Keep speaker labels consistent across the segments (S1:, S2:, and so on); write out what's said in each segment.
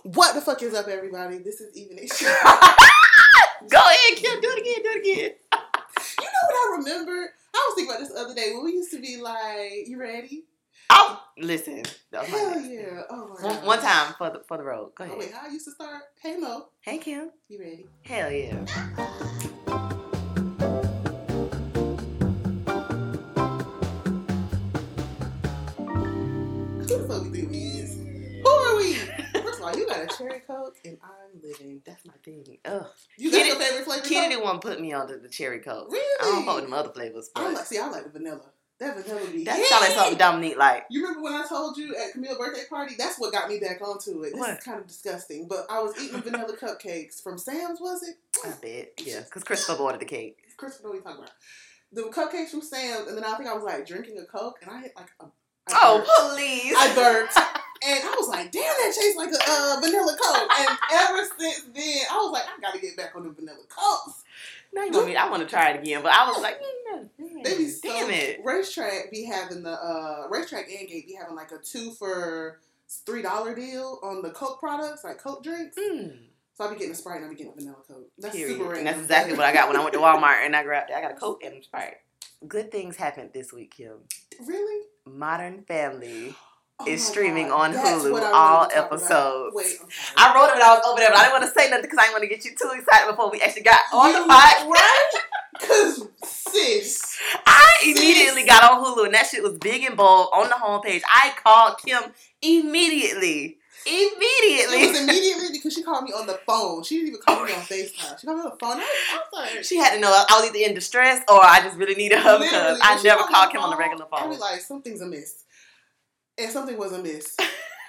S1: What the fuck is up, everybody? This is Evening.
S2: Go ahead, Kim. Do it again.
S1: You know what I remember? I was thinking about this the other day when we used to be like, "You ready?"
S2: Oh, listen.
S1: Hell yeah! Oh my god.
S2: One time for the road. Go ahead.
S1: Oh wait, how I used to start? Hey Mo.
S2: Hey Kim.
S1: You ready?
S2: Hell yeah.
S1: Who the fuck we think we is? Who are we? First of all, you got a cherry Coke and I'm living.
S2: That's my thing. Ugh.
S1: You got your favorite flavor?
S2: Kitty didn't want to put me on the cherry Coke.
S1: Really?
S2: I don't fuck with them other flavors.
S1: I like the vanilla. That vanilla be.
S2: That sounds like something Dominique like.
S1: You remember when I told you at Camille's birthday party? That's what got me back onto it. This is kind of disgusting, but I was eating vanilla cupcakes from Sam's. Was it?
S2: I bet. Yeah, because Christopher ordered the cake.
S1: Christopher, what are you talking about? The cupcakes from Sam's, and then I think I was like drinking a Coke, and I hit like a.
S2: Please!
S1: I burped. And I was like, damn, that tastes like a vanilla Coke. And ever since then, I was like, I gotta get back on the vanilla Cokes.
S2: Now you want me? I want to try it again, but I was like,
S1: they be
S2: damn it.
S1: Racetrack be having Racetrack and Gate be having like a 2 for $3 deal on the Coke products, like Coke drinks. So I be getting a Sprite and I be getting a vanilla Coke. That's super random.
S2: And that's exactly what I got when I went to Walmart and I got a Coke and a Sprite. Good things happened this week, Kim.
S1: Really?
S2: Modern Family is
S1: my
S2: streaming
S1: God.
S2: on
S1: That's
S2: Hulu,
S1: what I
S2: all
S1: wanted to talk
S2: episodes.
S1: about. Wait, I'm sorry.
S2: I wrote it when I was over there, but I didn't want to say nothing because I didn't want to get you too excited before we actually got on the podcast.
S1: Right? Because, sis.
S2: I immediately got on Hulu and that shit was big and bold on the homepage. I called Kim immediately.
S1: It was immediately because she called me on the phone. She didn't even call me on FaceTime. She called me on the phone. I was like,
S2: she had to know I was either in distress or I just really needed her because I never called Kim on the regular phone.
S1: I was like, something's amiss. And something was amiss.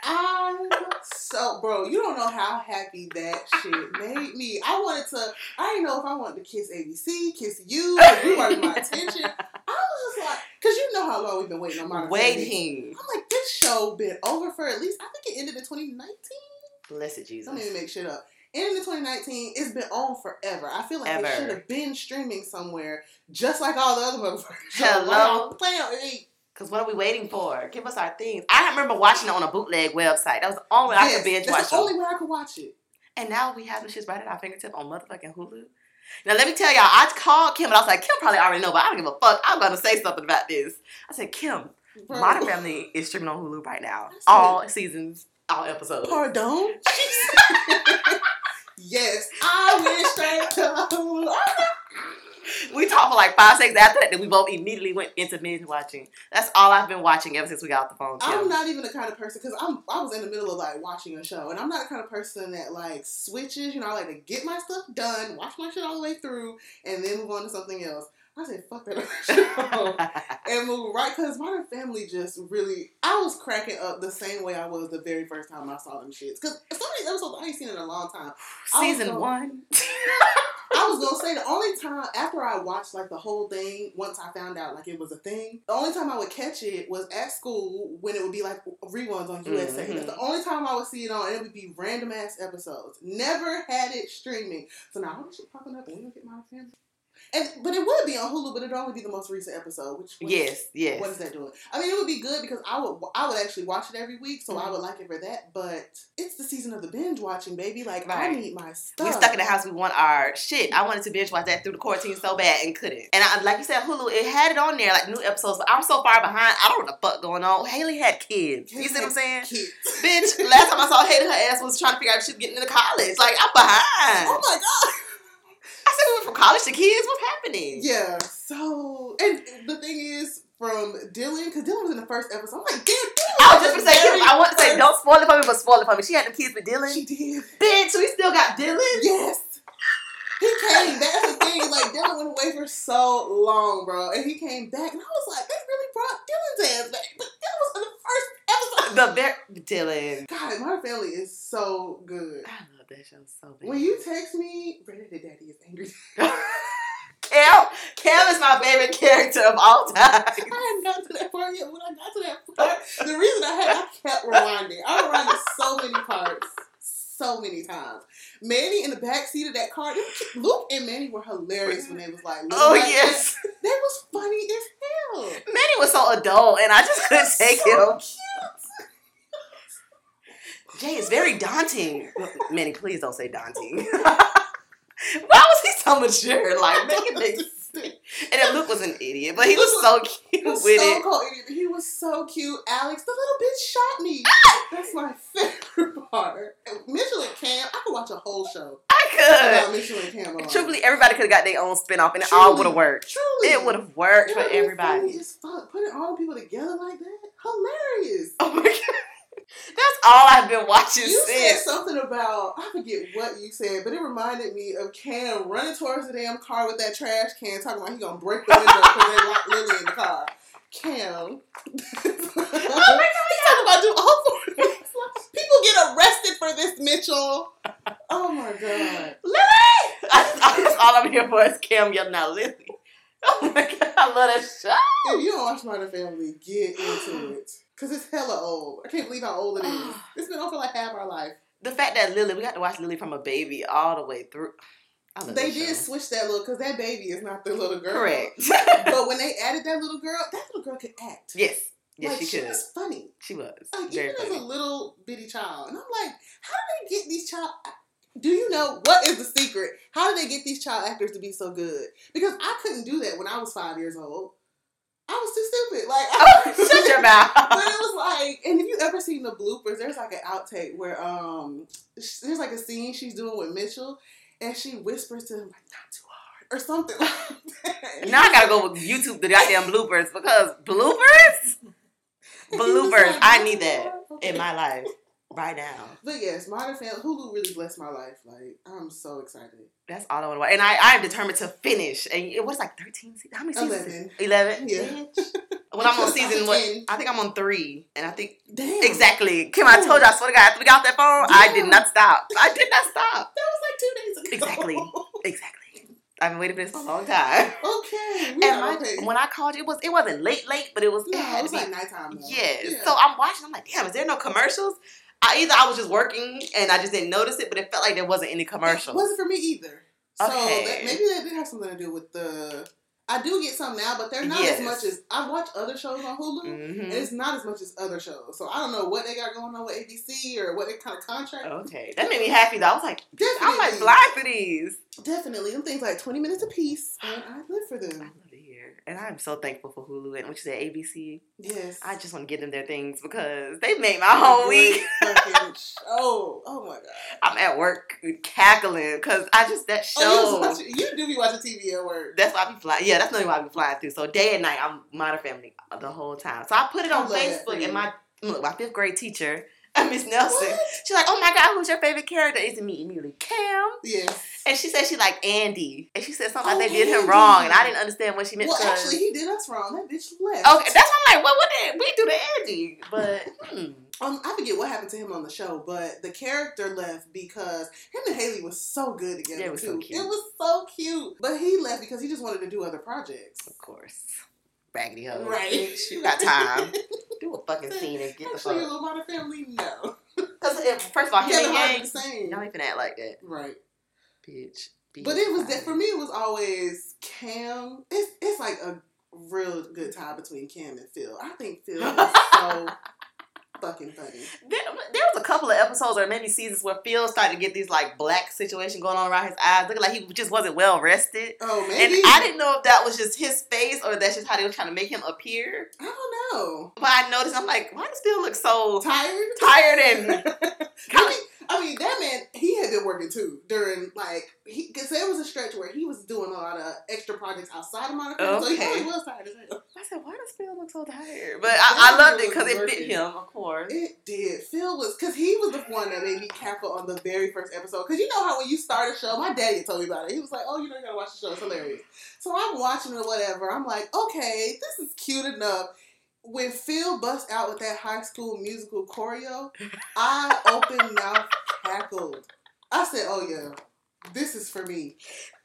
S1: Bro, you don't know how happy that shit made me. I didn't know if I wanted to kiss ABC, kiss you, if you wanted my attention. I was just like, because you know how long we've been waiting on Modern Family. I'm like, this show been over for at least, I think it ended in 2019.
S2: Blessed Jesus.
S1: Don't even make shit up. Ended in 2019, it's been on forever. I feel like it should have been streaming somewhere, just like all the other motherfuckers.
S2: Hello?
S1: Play.
S2: Because what are we waiting for? Give us our things. I remember watching it on a bootleg website. That was the only way I could binge watch it.
S1: That's the only way I could watch it.
S2: And now we have the shit right at our fingertip on motherfucking Hulu. Now let me tell y'all, I called Kim and I was like, Kim probably already know, but I don't give a fuck. I'm going to say something about this. I said, Kim, Modern Family is streaming on Hulu right now. All seasons, all episodes.
S1: Pardon? Yes, I went straight to Hulu.
S2: We talked for like 5 seconds after that, then we both immediately went into binge watching. That's all I've been watching ever since we got off the phone. Kim.
S1: I'm not even the kind of person, because I was in the middle of like watching a show, and I'm not the kind of person that like switches. You know, I like to get my stuff done, watch my shit all the way through, and then move on to something else. I said, fuck that show. And move right, because Modern Family just really, I was cracking up the same way I was the very first time I saw them shits. Because some of these episodes I ain't seen in a long time.
S2: Season 1.
S1: I was gonna say the only time after I watched like the whole thing, once I found out like it was a thing, the only time I would catch it was at school when it would be like reruns on USA. Mm-hmm. That's the only time I would see it on, and it would be random ass episodes. Never had it streaming. So now all this shit popping up and we don't get my family. But it would be on Hulu, but it'd only be the most recent episode. Yes. What is that doing? I mean, it would be good because I would actually watch it every week, so I would like it for that. But it's the season of the binge watching, baby. Like, right. I need my stuff.
S2: We stuck in the house. We want our shit. I wanted to binge watch that through the quarantine so bad and couldn't. And like you said, Hulu, it had it on there, like new episodes. But I'm so far behind. I don't know what the fuck going on. Haley had kids. You see what I'm saying?
S1: Kids.
S2: Bitch, last time I saw Haley, her ass was trying to figure out if she was getting into college. Like, I'm behind.
S1: Oh my God.
S2: I said we went from college to kids. What's happening?
S1: Yeah. So, and the thing is, from Dylan, because Dylan was in the first episode. I'm like, damn, Dylan.
S2: I was just gonna say, I want to say, don't spoil it for me, but spoil it for me. She had them kids with Dylan.
S1: She did.
S2: Bitch, we still got Dylan?
S1: Yes. He came. That's the thing. Like, Dylan went away for so long, bro. And he came back, and I was like, they really brought Dylan's ass back. But Dylan was in the first episode.
S2: Dylan.
S1: God, Modern Family is so good.
S2: I love that show so bad.
S1: When you text me, Brandon the Daddy is angry.
S2: Cam is my favorite character of all time.
S1: I hadn't gotten to that part yet. When I got to that part, the reason I kept rewinding. I rewinded so many parts. So many times. Manny in the backseat of that car. Luke and Manny were hilarious when they was like,
S2: yes.
S1: They was funny as hell.
S2: Manny was so adult and I just couldn't take him.
S1: Cute.
S2: Jay is very daunting. Manny, please don't say daunting. Why was he so mature? Like, make it make sense. And then Luke was an idiot, but he was so cute with it.
S1: Cold idiot. He was so cute. Alex, the little bitch shot me. That's my favorite part. Mitchell and Cam, I could watch a whole show.
S2: I
S1: could. Mitchell and Cam alone.
S2: Truly, everybody could have got their own spinoff, and it all would have worked.
S1: Truly.
S2: It would have worked for everybody.
S1: Funny as fuck. Putting all the people together like that, hilarious.
S2: Oh my god. That's all I've been watching
S1: you
S2: since.
S1: You said something about, I forget what you said, but it reminded me of Cam running towards the damn car with that trash can, talking about he gonna break the window because they locked Lily in the car. Cam. Oh my god, he's talking about doing all four things. People get arrested for this, Mitchell. Oh my god.
S2: Lily! That's all I'm here for is Cam yelling out Lily. Oh my god, I love that show.
S1: If you don't watch Modern Family, get into it. Because it's hella old. I can't believe how old it is. It's been on for like half our life.
S2: The fact that Lily, we got to watch Lily from a baby all the way through.
S1: They did switch that little, because that baby is not the little girl.
S2: Correct.
S1: But when they added that little girl could act.
S2: Yes. Yes,
S1: like,
S2: she could.
S1: She was funny.
S2: She was.
S1: Like,
S2: very
S1: even
S2: funny.
S1: as a little bitty child. And I'm like, how do they get these child... Do you know what is the secret? How do they get these child actors to be so good? Because I couldn't do that when I was 5 years old. I was too stupid. Like,
S2: shut your mouth.
S1: But it was like, and if you ever seen the bloopers, there's like an outtake where there's like a scene she's doing with Mitchell, and she whispers to him like, "Not too hard," or something like that.
S2: Now I gotta go with YouTube the goddamn bloopers, because bloopers,
S1: Like,
S2: I need that in my life right now.
S1: But yes, Modern Family, Hulu really blessed my life. Like, I'm so excited.
S2: That's all I want to watch. And I'm determined to finish. And it was like 13 seasons. How many seasons? 11.
S1: Yeah.
S2: When I'm on season, I think I'm on 3. And I think,
S1: damn.
S2: Exactly. Kim, I told you, I swear to God, after we got off that phone,
S1: Damn.
S2: I did not stop. I did not stop.
S1: That was like 2 days ago.
S2: Exactly. I've been waiting for this for a long time.
S1: Okay.
S2: When I called you, it wasn't late, but it was.
S1: No, it was like nighttime.
S2: Yes.
S1: Yeah.
S2: So I'm watching. I'm like, damn, is there no commercials? I was just working and I just didn't notice it, but it felt like there wasn't any commercials.
S1: It wasn't for me either. So
S2: okay.
S1: Maybe that did have something to do with the... I do get some now, but they're not as much as... I watch other shows on Hulu, and it's not as much as other shows. So I don't know what they got going on with ABC or what they kind of contract.
S2: Okay. That made me happy, though. I was like,
S1: definitely.
S2: I'm like blind for these.
S1: Definitely. Them things like 20 minutes a piece, and I live for them.
S2: I love it here. And I'm so thankful for Hulu and what you said, ABC.
S1: Yes.
S2: I just want to give them their things because they made my whole week.
S1: Oh my God.
S2: I'm at work cackling because that show.
S1: You do be watching TV at work.
S2: That's why I be flying. Yeah, that's not why I be flying through. So day and night, I'm Modern Family the whole time. So I put it on Facebook, and my 5th grade teacher, Miss Nelson, she's like, "Oh my God, who's your favorite character?" It's me immediately, Cam.
S1: Yes.
S2: And she said she liked Andy, and she said something like they did him wrong, and I didn't understand what she meant.
S1: Well, actually, he did us wrong. That bitch left.
S2: Okay, that's why I'm like, what did we do to Andy? But
S1: I forget what happened to him on the show, but the character left because him and Haley was so good together.
S2: Yeah, it was
S1: too.
S2: so cute.
S1: It was so cute. But he left because he just wanted to do other projects.
S2: Of course. Raggedy hoe.
S1: Right.
S2: Bitch, you got time. Do a fucking scene and get the fuck.
S1: Actually, a little Modern Family, no.
S2: Because first of all, him and Yang,
S1: the same.
S2: y'all even act like that.
S1: Right.
S2: Bitch.
S1: But it was for me. It was always Cam. It's like a real good tie between Cam and Phil. I think Phil is so fucking funny.
S2: There was a couple of episodes or maybe seasons where Phil started to get these like black situation going on around his eyes, looking like he just wasn't well rested.
S1: Oh, maybe.
S2: And I didn't know if that was just his face or that's just how they were trying to make him appear.
S1: I don't know.
S2: But I noticed, I'm like, why does Phil look so
S1: tired
S2: and
S1: I mean, that man, he had been working too during, because there was a stretch where he was doing a lot of extra projects outside of Modern Family, so he probably was tired as hell.
S2: I said, why does Phil look so tired? But I loved it because it fit him, of course.
S1: It did. Phil was, because he was the one that made me cackle on the very first episode. Because you know how when you start a show, my daddy told me about it. He was like, oh, you gotta watch the show. It's hilarious. So I'm watching it or whatever. I'm like, okay, this is cute enough. When Phil busts out with that High School Musical choreo, I open mouth cackled. I said, oh yeah, this is for me.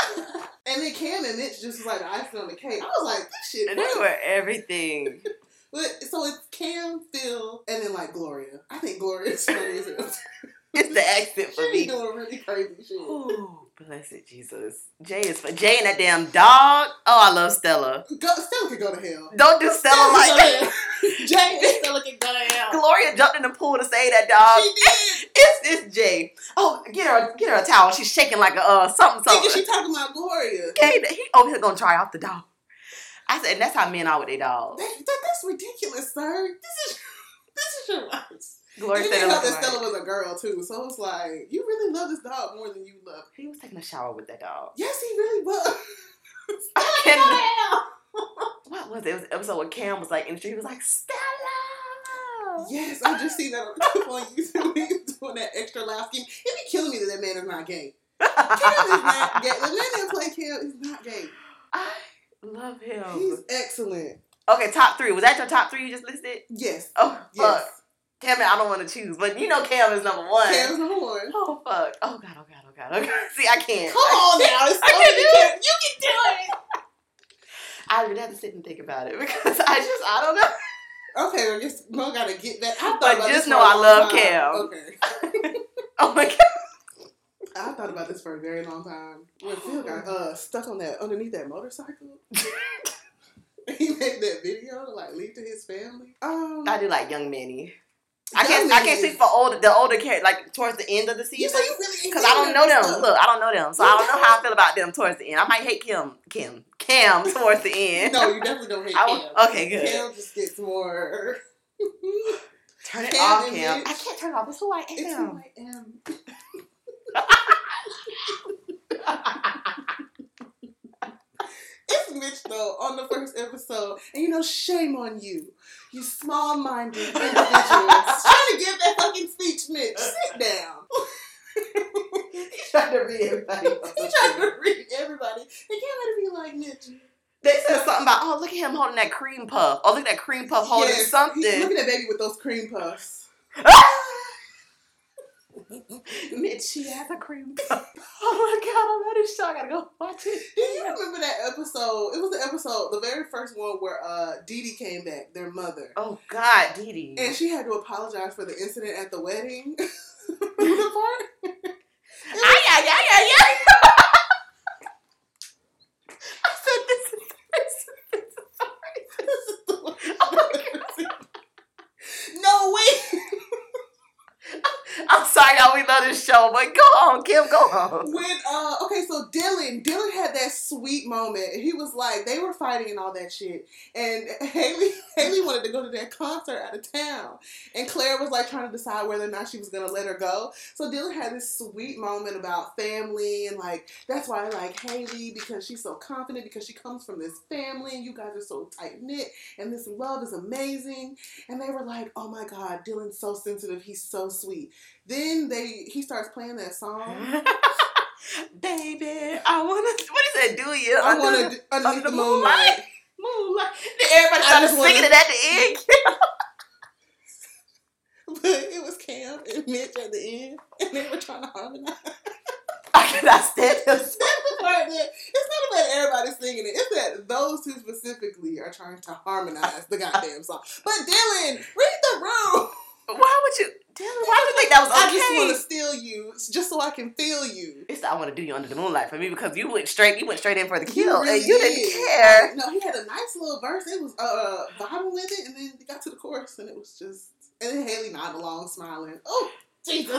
S1: And then Cam and Mitch just was like the icing on the cake. I was like, this shit.
S2: And they were everything.
S1: But so it's Cam, Phil, and then Gloria. I think Gloria is funny as hell.
S2: It's the accent for me.
S1: She's doing really crazy shit.
S2: Ooh, blessed Jesus. Jay and that damn dog. Oh, I love Stella.
S1: Stella could go to hell.
S2: Don't do Stella like that.
S1: Jay and Stella can go to hell.
S2: Gloria jumped in the pool to save that dog.
S1: She did.
S2: It's Jay. Oh, get her a towel. She's shaking like a something.
S1: Thinking she talking about Gloria.
S2: Okay, he over here gonna try off the dog. I said, and that's how men are with their dogs.
S1: That's ridiculous, sir. This is your rights.
S2: Gloria
S1: said
S2: that
S1: Stella was a girl too, so it's like you really love this dog more than you love.
S2: He was taking a shower with that dog.
S1: Yes, he really was.
S2: What was it? It was an episode where Cam was like in the street. He was like, Stella.
S1: Yes, I just seen that on YouTube. He was doing that extra loud scheme. It'd be killing me that man is not gay. Cam is not gay. The man that play Cam is not gay.
S2: I love him.
S1: He's excellent.
S2: Okay, top 3. Was that your top 3 you just listed?
S1: Yes.
S2: Oh,
S1: yes.
S2: Fuck. Damn it, I don't want to choose. But you know Cam is number 1.
S1: Cam's number 1.
S2: Oh, fuck. Oh, God. Okay. See, I can't.
S1: Come on now. It's
S2: I can't do it.
S1: You can do it.
S2: I would have to sit and think about it because I don't know.
S1: Okay, I guess Mo gotta get that.
S2: But just know I love Cam.
S1: Okay.
S2: Oh my God.
S1: I thought about this for a very long time. When Phil got stuck on that underneath that motorcycle, he made that video to like leave to his family.
S2: I do like Young Manny. I can't speak for the older characters, like towards the end of the season, because I don't know them. Look, I don't know them, so I don't know how I feel about them towards the end. I might hate Cam towards the end.
S1: No, you definitely don't hate Cam.
S2: Okay, good.
S1: Cam just gets more.
S2: Turn it off, Cam. I can't turn it off. It's who I am.
S1: It's who I am. It's Mitch though on the first episode, and shame on you, you small-minded individuals trying to give that fucking speech. Mitch, sit down.
S2: He's trying to read everybody.
S1: He's trying to read everybody. They can't let it be like Mitch.
S2: They said something about, oh, look at him holding that cream puff. Oh, look at that cream puff holding something.
S1: Look at that baby with those cream puffs.
S2: Mitch, she has a cream puff. Oh my God, I'm ready to show. I gotta go watch it.
S1: Do you remember that episode? It was the episode, the very first one where Dee Dee came back, their mother.
S2: Oh God, Dee Dee.
S1: And she had to apologize for the incident at the wedding. The part?
S2: Yeah. I said this is oh my God.
S1: No, wait.
S2: I'm sorry, y'all. We love this show, but go on, Kim. Go on.
S1: When okay, so Dylan had that sweet moment. He was like, they were fighting and all that shit, and Haley wanted to go to that concert out of town, and Claire was like trying to decide whether or not she was gonna let her go. So Dylan had this sweet moment about family, and like that's why I like Haley, because she's so confident, because she comes from this family, and you guys are so tight knit, and this love is amazing. And they were like, oh my God, Dylan's so sensitive. He's so sweet. Then he starts playing that song.
S2: Baby, I wanna. What is that? Do you?
S1: I wanna underneath the moonlight.
S2: Moonlight. Everybody started singing it at the end.
S1: But it was Cam and Mitch at the end, and they were trying to harmonize.
S2: I cannot stand this.
S1: That's the part that it's not about everybody singing it. It's that those two specifically are trying to harmonize the goddamn song. But Dylan, read the room.
S2: Why would you, Dylan? Why would you think that was okay?
S1: I just want to steal you, just so I can feel you.
S2: It's I want to do you under the moonlight for me, because you went straight in for the kill,
S1: really
S2: and you didn't care.
S1: No, he had a nice little verse. It was vibing with it, and then he got to the chorus, and it was just. And then Haley nodded along, smiling. Oh, Jesus.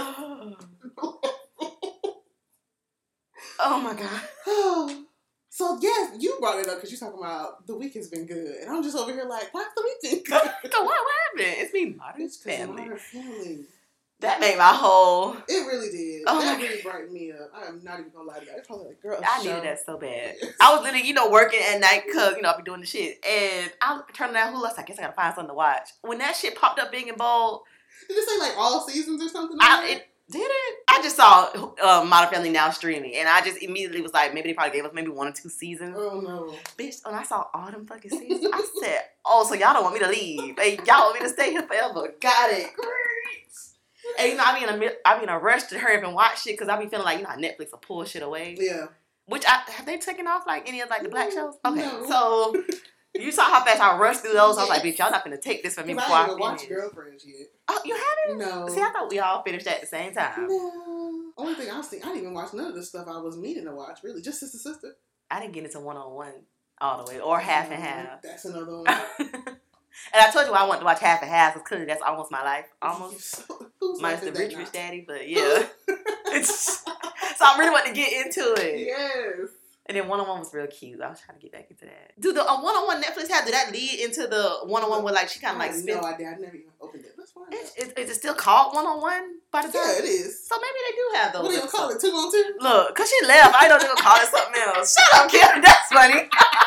S2: Oh my God.
S1: So yes, you brought it up because you're talking about the week has been good, and I'm just over here like, why's the week been good?
S2: So what happened? It's me, Modern Family.
S1: Modern Family.
S2: That made my whole.
S1: It really did.
S2: Oh
S1: that really brightened me up. I am not even gonna lie to you. It's probably like, girl,
S2: I needed that so bad. I was literally, working at night because I be doing the shit, and I turned that Hulu. I was like, I guess I gotta find something to watch. When that shit popped up, Big and Bold.
S1: Did it say like all seasons or something?
S2: Did it? I just saw Modern Family now streaming, and I just immediately was like, maybe they probably gave us maybe 1 or 2 seasons.
S1: Oh no,
S2: bitch! When I saw all them fucking seasons, I said, "Oh, so y'all don't want me to leave? Hey, y'all want me to stay here forever? Got it, great." And I be in a rush to hurry up and watch shit because I be feeling like how Netflix will pull shit away.
S1: Yeah.
S2: Which have they taken off like any of like the black shows? Okay,
S1: no.
S2: So. You saw how fast I rushed through those. I was like, bitch, y'all not finna take this from me before I
S1: didn't even watch Girlfriends yet.
S2: Oh, you haven't?
S1: No.
S2: See, I thought we all finished at the same time.
S1: No. Only thing I've seen, I didn't even watch none of the stuff I was meaning to watch, really. Just Sister.
S2: I didn't get into 1-on-1 all the way, or half and half.
S1: That's another one.
S2: And I told you I wanted to watch half and half, because clearly that's almost my life. Almost.
S1: Who's
S2: Minus
S1: life
S2: the
S1: is
S2: rich
S1: that
S2: rich
S1: not?
S2: daddy, but yeah. So I really want to get into it.
S1: Yes.
S2: And then one-on-one was real cute. I was trying to get back into that. Do the one-on-one Netflix have, did that lead into the one-on-one where like she kind of like
S1: I have
S2: spins?
S1: no idea. I never even opened it. Let's find out.
S2: Is it still called one-on-one by the time?
S1: Yeah, it is.
S2: So maybe they do have those.
S1: What do you call
S2: episodes.
S1: it? 2 on 2?
S2: Look, because she left. I know they're going to call it something else. Shut up, Kim. That's funny.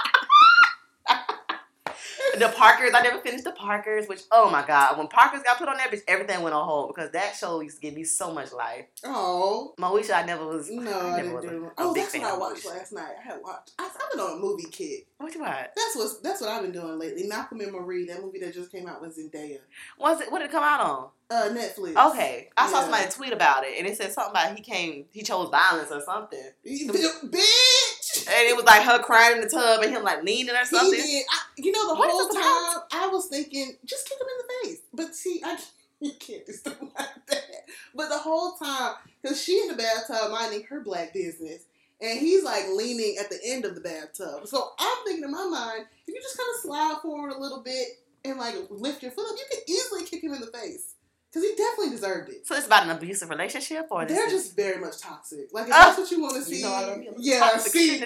S2: The Parkers, I never finished The Parkers, which, oh my God, when Parkers got put on that bitch, everything went on hold because that show used to give me so much life.
S1: Oh.
S2: Moesha, I never was.
S1: No, I didn't do it. Oh, that's what I watched last night. I've been on a movie kick.
S2: What you watch?
S1: That's what I've been doing lately. Malcolm and Marie, that movie that just came out with Zendaya.
S2: What did it come out on?
S1: Netflix.
S2: Okay. I saw somebody tweet about it and it said something about he chose violence or something.
S1: Bitch!
S2: And it was like her crying in the tub and him like leaning or something.
S1: He did. The whole time I was thinking, just kick him in the face. But see, you can't do stuff like that. But the whole time, because she in the bathtub minding her black business, and he's like leaning at the end of the bathtub. So I'm thinking in my mind, if you just kind of slide forward a little bit and like lift your foot up, you could easily kick him in the face. Because he definitely deserved it.
S2: So it's about an abusive relationship? Or
S1: they're just very much toxic. Like, if that's what you want to see.
S2: I love you.
S1: Yeah, see.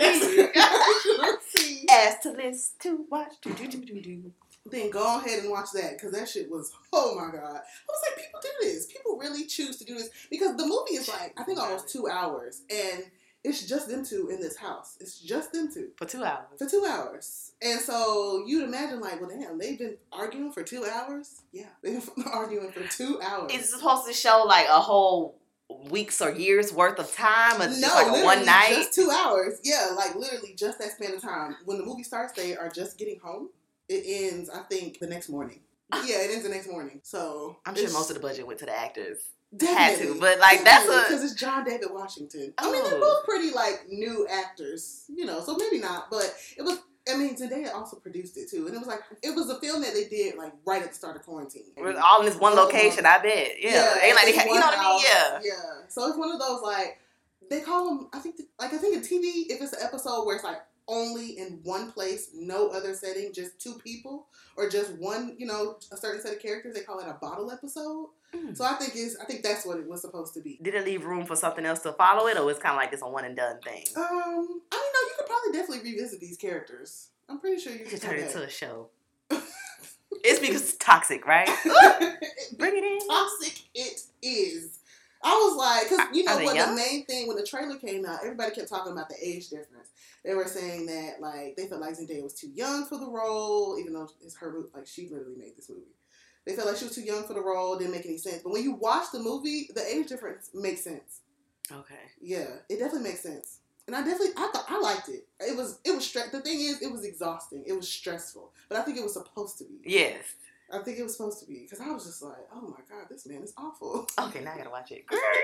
S2: See. As to list to watch.
S1: Then go ahead and watch that. Because that shit was, oh my God. I was like, people do this. People really choose to do this. Because the movie is like, I think almost 2 hours. And it's just them two in this house. It's just them two.
S2: For 2 hours.
S1: For 2 hours. And so you'd imagine like, well, damn, they've been arguing for 2 hours? Yeah. They've been arguing for 2 hours.
S2: Is it supposed to show like a whole weeks or years worth of time? Or
S1: no,
S2: just like one night?
S1: Just 2 hours. Yeah, like literally just that span of time. When the movie starts, they are just getting home. It ends, I think, the next morning. Yeah, it ends the next morning. So
S2: I'm sure most of the budget went to the actors.
S1: Definitely.
S2: Had to, but like that's
S1: because it's John David Washington. I mean, they're both pretty like new actors, so maybe not. But it was. I mean, Zendaya also produced it too, and it was a film that they did like right at the start of quarantine.
S2: It was all in this one location, I bet. Yeah, ain't like you know what I mean? Yeah,
S1: yeah. So it's one of those like they call them. I think in TV, if it's an episode where it's like only in one place, no other setting, just two people, or just one, a certain set of characters, they call it a bottle episode. So I think that's what it was supposed to be.
S2: Did it leave room for something else to follow it, or was it kind of like this a one and done thing?
S1: I mean, no, you could probably definitely revisit these characters. I'm pretty sure you could
S2: turn it into a show. It's because it's toxic, right? Bring it in.
S1: Toxic it is. I was like, because what
S2: young?
S1: The main thing when the trailer came out, everybody kept talking about the age difference. They were saying that like they felt like Zendaya was too young for the role, even though it's her like she literally made this movie. They felt like she was too young for the role, didn't make any sense. But when you watch the movie, the age difference makes sense.
S2: Okay.
S1: Yeah, it definitely makes sense. And I liked it. It was the thing is, it was exhausting. It was stressful. But I think it was supposed to be.
S2: Yes.
S1: I think it was supposed to be. Because I was just like, oh my God, this man is awful.
S2: Okay, now I gotta watch it.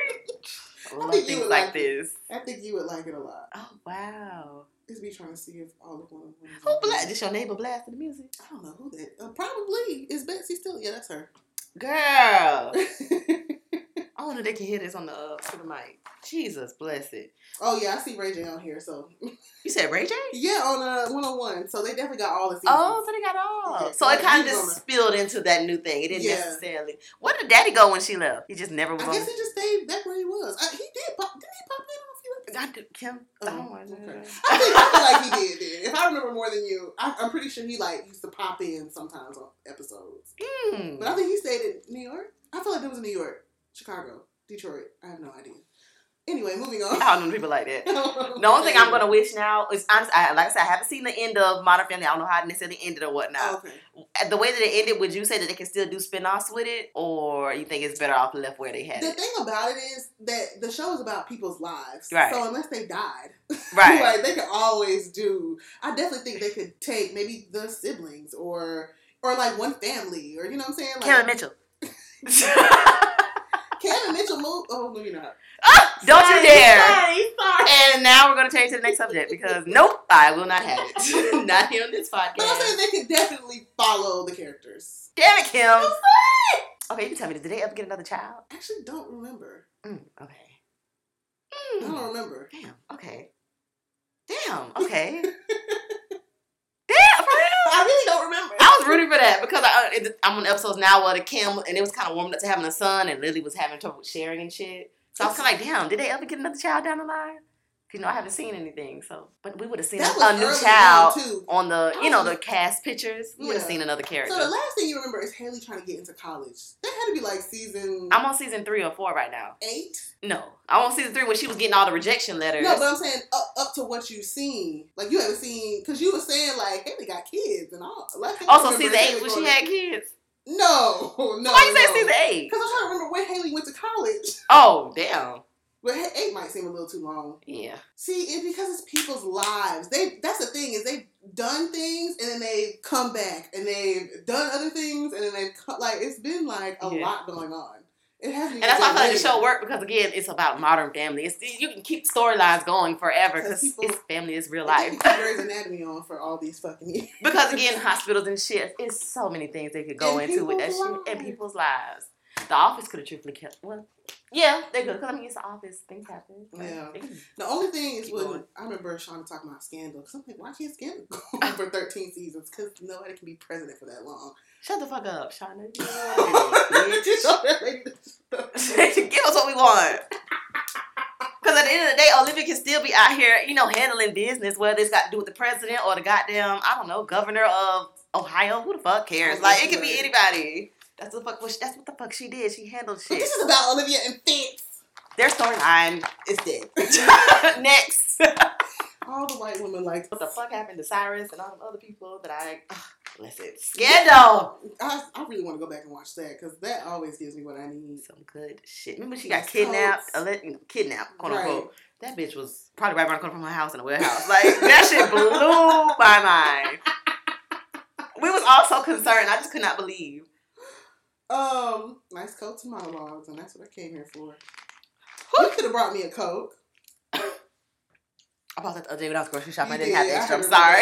S2: I love things like this.
S1: I think you would like it a lot.
S2: Oh, wow.
S1: Just be trying to see if all of them.
S2: Who blasted? Just your neighbor blasted the music?
S1: I don't know who that. Probably is Betsy still. Yeah, that's her.
S2: Girl. I wonder if they can hear this on the mic. Jesus bless it.
S1: Oh yeah, I see Ray J on here. So
S2: you said Ray J?
S1: Yeah, on 101. So they definitely got all the seasons.
S2: Oh, so they got all. Yeah, so it kind of just spilled into that new thing. It didn't necessarily. Where did Daddy go when she left? He just never was.
S1: I guess he just stayed back where he was. He did. Didn't he pop in on a few episodes?
S2: Kim.
S1: Okay. I feel like he did. Then. If I remember more than you, I'm pretty sure he like used to pop in sometimes on episodes. But I think he stayed in New York. I feel like it was in New York, Chicago, Detroit. I have no idea. Anyway, moving on.
S2: I don't know people like that. The only thing I'm going to wish now is, honestly, like I said, I haven't seen the end of Modern Family. I don't know how it necessarily ended or whatnot. Okay. The way that it ended, would you say that they can still do spin-offs with it? Or you think it's better off left where they had it?
S1: The thing about it is that the show is about people's lives.
S2: Right.
S1: So unless they died,
S2: right.
S1: Like, they could always do... I definitely think they could take maybe the siblings or like one family or, you know what I'm saying? Like,
S2: Kevin Mitchell.
S1: Kevin Mitchell moved... Oh, maybe not.
S2: Don't you dare.
S1: Sorry.
S2: And now we're going to change to the next subject because nope, I will not have it. Not here on this podcast.
S1: But I'm saying they could definitely follow the characters.
S2: Damn it, Kim. Okay, you can tell me, did they ever get another child?
S1: I actually don't remember.
S2: Okay.
S1: I don't remember.
S2: Damn, okay. Damn, okay. Damn, for real?
S1: I really don't remember.
S2: I was was rooting for that because I'm on episodes now where the Kim and it was kind of warming up to having a son and Lily was having trouble with sharing and shit. So I was kind of like, damn, did they ever get another child down the line? You know, I haven't seen anything, so but we would have seen a new child on the, the cast pictures. We would have seen another character.
S1: So the last thing you remember is Haley trying to get into college. That had to be like season.
S2: I'm on season 3 or 4 right now.
S1: 8?
S2: No, I'm on season 3 when she was getting all the rejection letters.
S1: No, but I'm saying up to what you've seen. Like you haven't seen because you were saying like Haley got kids and all.
S2: Also, season 8 when she had kids.
S1: No.
S2: Why you say season 8?
S1: Because I'm trying to remember when Haley went to college.
S2: Oh, damn.
S1: But 8 might seem a little too long.
S2: Yeah.
S1: See, it's because it's people's lives. That's the thing is they've done things and then they've come back and they've done other things and then it's been like a lot going on. It has to be.
S2: And that's why I feel like the show worked because again, it's about Modern Family. You can keep storylines going forever because it's family is real life.
S1: They keep Grey's Anatomy on for all these fucking years.
S2: Because again, hospitals and shit, it's so many things they could go into with that shit and people's lives. The Office could have truthfully kept. Well, yeah, they could. Because it's The Office. Things happen.
S1: Yeah. The only thing is when I remember Shonda talking about Scandal. Because I'm like, why can't Scandal go on for 13 seasons? Because nobody can be president for that long.
S2: Shut the fuck up, Shonda. Give
S1: Give
S2: us what we want. Because at the end of the day, Olivia can still be out here, handling business, whether it's got to do with the president or the goddamn, I don't know, governor of Ohio. Who the fuck cares? Like, it could be anybody. That's what the fuck she did. She handled shit.
S1: But this is about Olivia and Fitz.
S2: Their storyline is dead. Next.
S1: All the white women like...
S2: What the fuck happened to Cyrus and all the other people that listen. Scandal!
S1: I really want to go back and watch that because that always gives me what I need.
S2: Some good shit. Remember she got kidnapped? Kidnapped, quote unquote. That bitch was probably right around the corner from her house in a warehouse. Like, that shit blew my mind. We was all so concerned. I just could not believe.
S1: Nice Coke and monologues, and that's what I came here for. You could have brought me a Coke.
S2: I bought that the other day when I was grocery shopping. I didn't have extra. I'm sorry.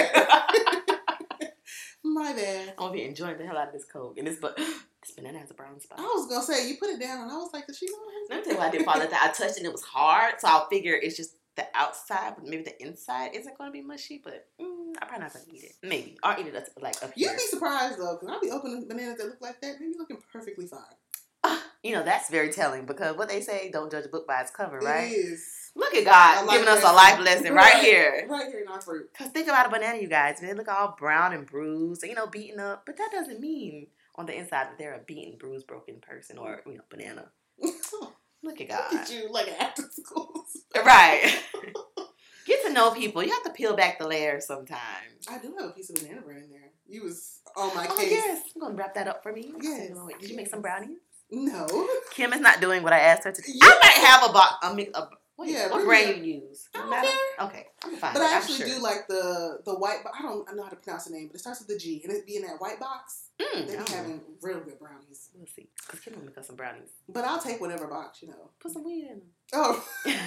S1: My bad.
S2: I'm gonna be enjoying the hell out of this Coke, and this banana has a brown spot.
S1: I was gonna say you put it down, and I was like, "Does she know?"
S2: Let me tell you what I did. That I touched it, and it was hard, so I'll figure it's just the outside, but maybe the inside isn't gonna be mushy. But I'm probably not gonna eat it. Maybe I'll eat it like up here.
S1: You'd be surprised though, because I'll be opening bananas that look like that. They be looking perfectly fine.
S2: That's very telling because what they say, don't judge a book by its cover, right?
S1: It is.
S2: Look at God giving us a life lesson right here.
S1: Right here in our fruit.
S2: Because think about a banana, you guys. They look all brown and bruised, and, beaten up. But that doesn't mean on the inside that they're a beaten, bruised, broken person or, banana. Look at God.
S1: Look at you like after school.
S2: Right. Get to know people. You have to peel back the layers sometimes.
S1: I do have a piece of banana bread in there. You was on my case.
S2: Yes. I'm going to wrap that up for me.
S1: Yes.
S2: Did you make some brownies?
S1: No.
S2: Kim is not doing what I asked her to do. I might have what brand you use?
S1: I don't care.
S2: Okay, I'm fine.
S1: But I actually do like the white box. I don't know how to pronounce the name, but it starts with the G, and it be in that white box. They be having real good brownies.
S2: We'll see. Because Kim will make us some brownies.
S1: But I'll take whatever box,
S2: Put some weed in them.
S1: Oh.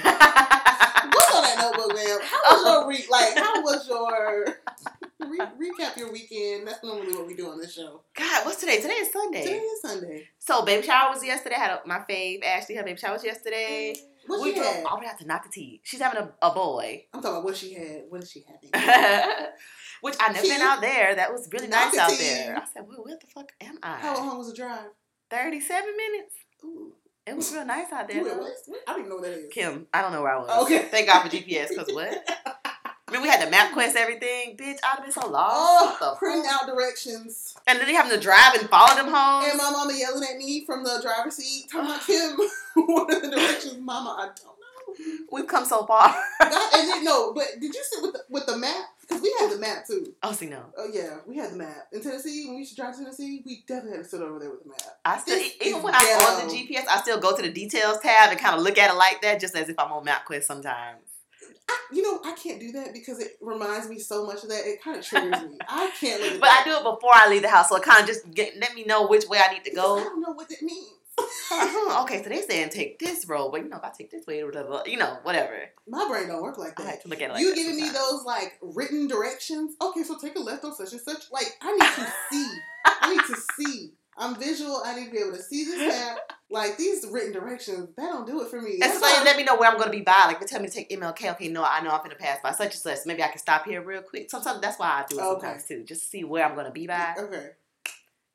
S1: What's on that notebook, man? How was your recap your weekend? That's normally what we do on this show.
S2: God, what's today? Today is Sunday.
S1: Today is Sunday.
S2: So baby shower was yesterday. I had my fave, Ashley. Her baby shower was yesterday.
S1: What she had?
S2: All the way out to Nakati. She's having a boy.
S1: I'm talking about what she had. What is she having?
S2: Which I never been out there. That was really nice out there. I said, well, where the fuck am I?
S1: How long was the drive?
S2: 37 minutes.
S1: Ooh.
S2: It was real nice out there.
S1: I don't even know what that is.
S2: Kim, I don't know where I was.
S1: Okay.
S2: Thank God for GPS, because what? I mean, we had the MapQuest, everything. Bitch, I'd have been so lost.
S1: Oh, printing out directions.
S2: And then they having to drive and follow them home.
S1: And my mama yelling at me from the driver's seat, talking about Kim, what are the directions? Mama, I don't know.
S2: We've come so far.
S1: But did you sit with the map? Because we had the map too.
S2: Oh, see, no.
S1: Oh, yeah, we had the map. In Tennessee, when we used to drive to Tennessee, we definitely had to sit over there with the map.
S2: I still, even when I'm on the GPS, I still go to the details tab and kind of look at it like that, just as if I'm on MapQuest sometimes.
S1: I can't do that because it reminds me so much of that. It kind of triggers me. I can't look at
S2: But I do it before I leave the house, so it kind of just let me know which way I need to go.
S1: I don't know what that means.
S2: Okay, so they saying take this road, but if I take this way, whatever.
S1: My brain don't work like that.
S2: I like to look at it like
S1: you
S2: that
S1: giving me those written directions? Okay, so take a left on such and such. I need to see. I need to see. I'm visual. I need to be able to see this map. These written directions, that don't do it for me.
S2: And so let me know where I'm going to be by. They tell me to take MLK. Okay, no, I know I'm going to pass by such and such. Maybe I can stop here real quick. Sometimes that's why I do it sometimes too. Just to see where I'm going to be by.
S1: Okay.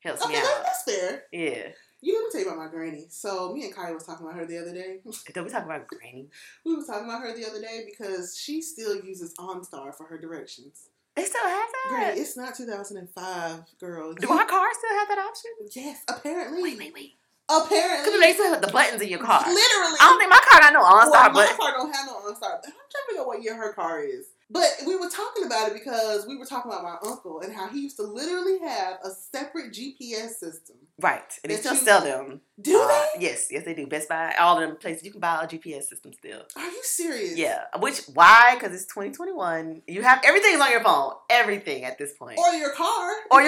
S2: helps me out.
S1: That's fair.
S2: Yeah.
S1: You let me tell you about my granny. So me and Kai was talking about her the other day.
S2: Don't we talk about Granny?
S1: We were talking about her the other day because she still uses OnStar for her directions.
S2: They still have that?
S1: Granny, it's not 2005, girl.
S2: Do our cars still have that option?
S1: Yes, apparently.
S2: Wait.
S1: Apparently.
S2: Because they still have the buttons in your car.
S1: Literally.
S2: I don't think my car got no OnStar
S1: My car don't have no OnStar. I'm trying to figure out what year her car is. But we were talking about it because we were talking about my uncle and how he used to literally have a separate GPS system.
S2: Right. And they still sell them.
S1: Do they?
S2: Yes, they do. Best Buy, all of them places. You can buy a GPS system still.
S1: Are you serious?
S2: Yeah. Why? Because it's 2021. You have everything's on your phone. Everything at this point.
S1: Or your car.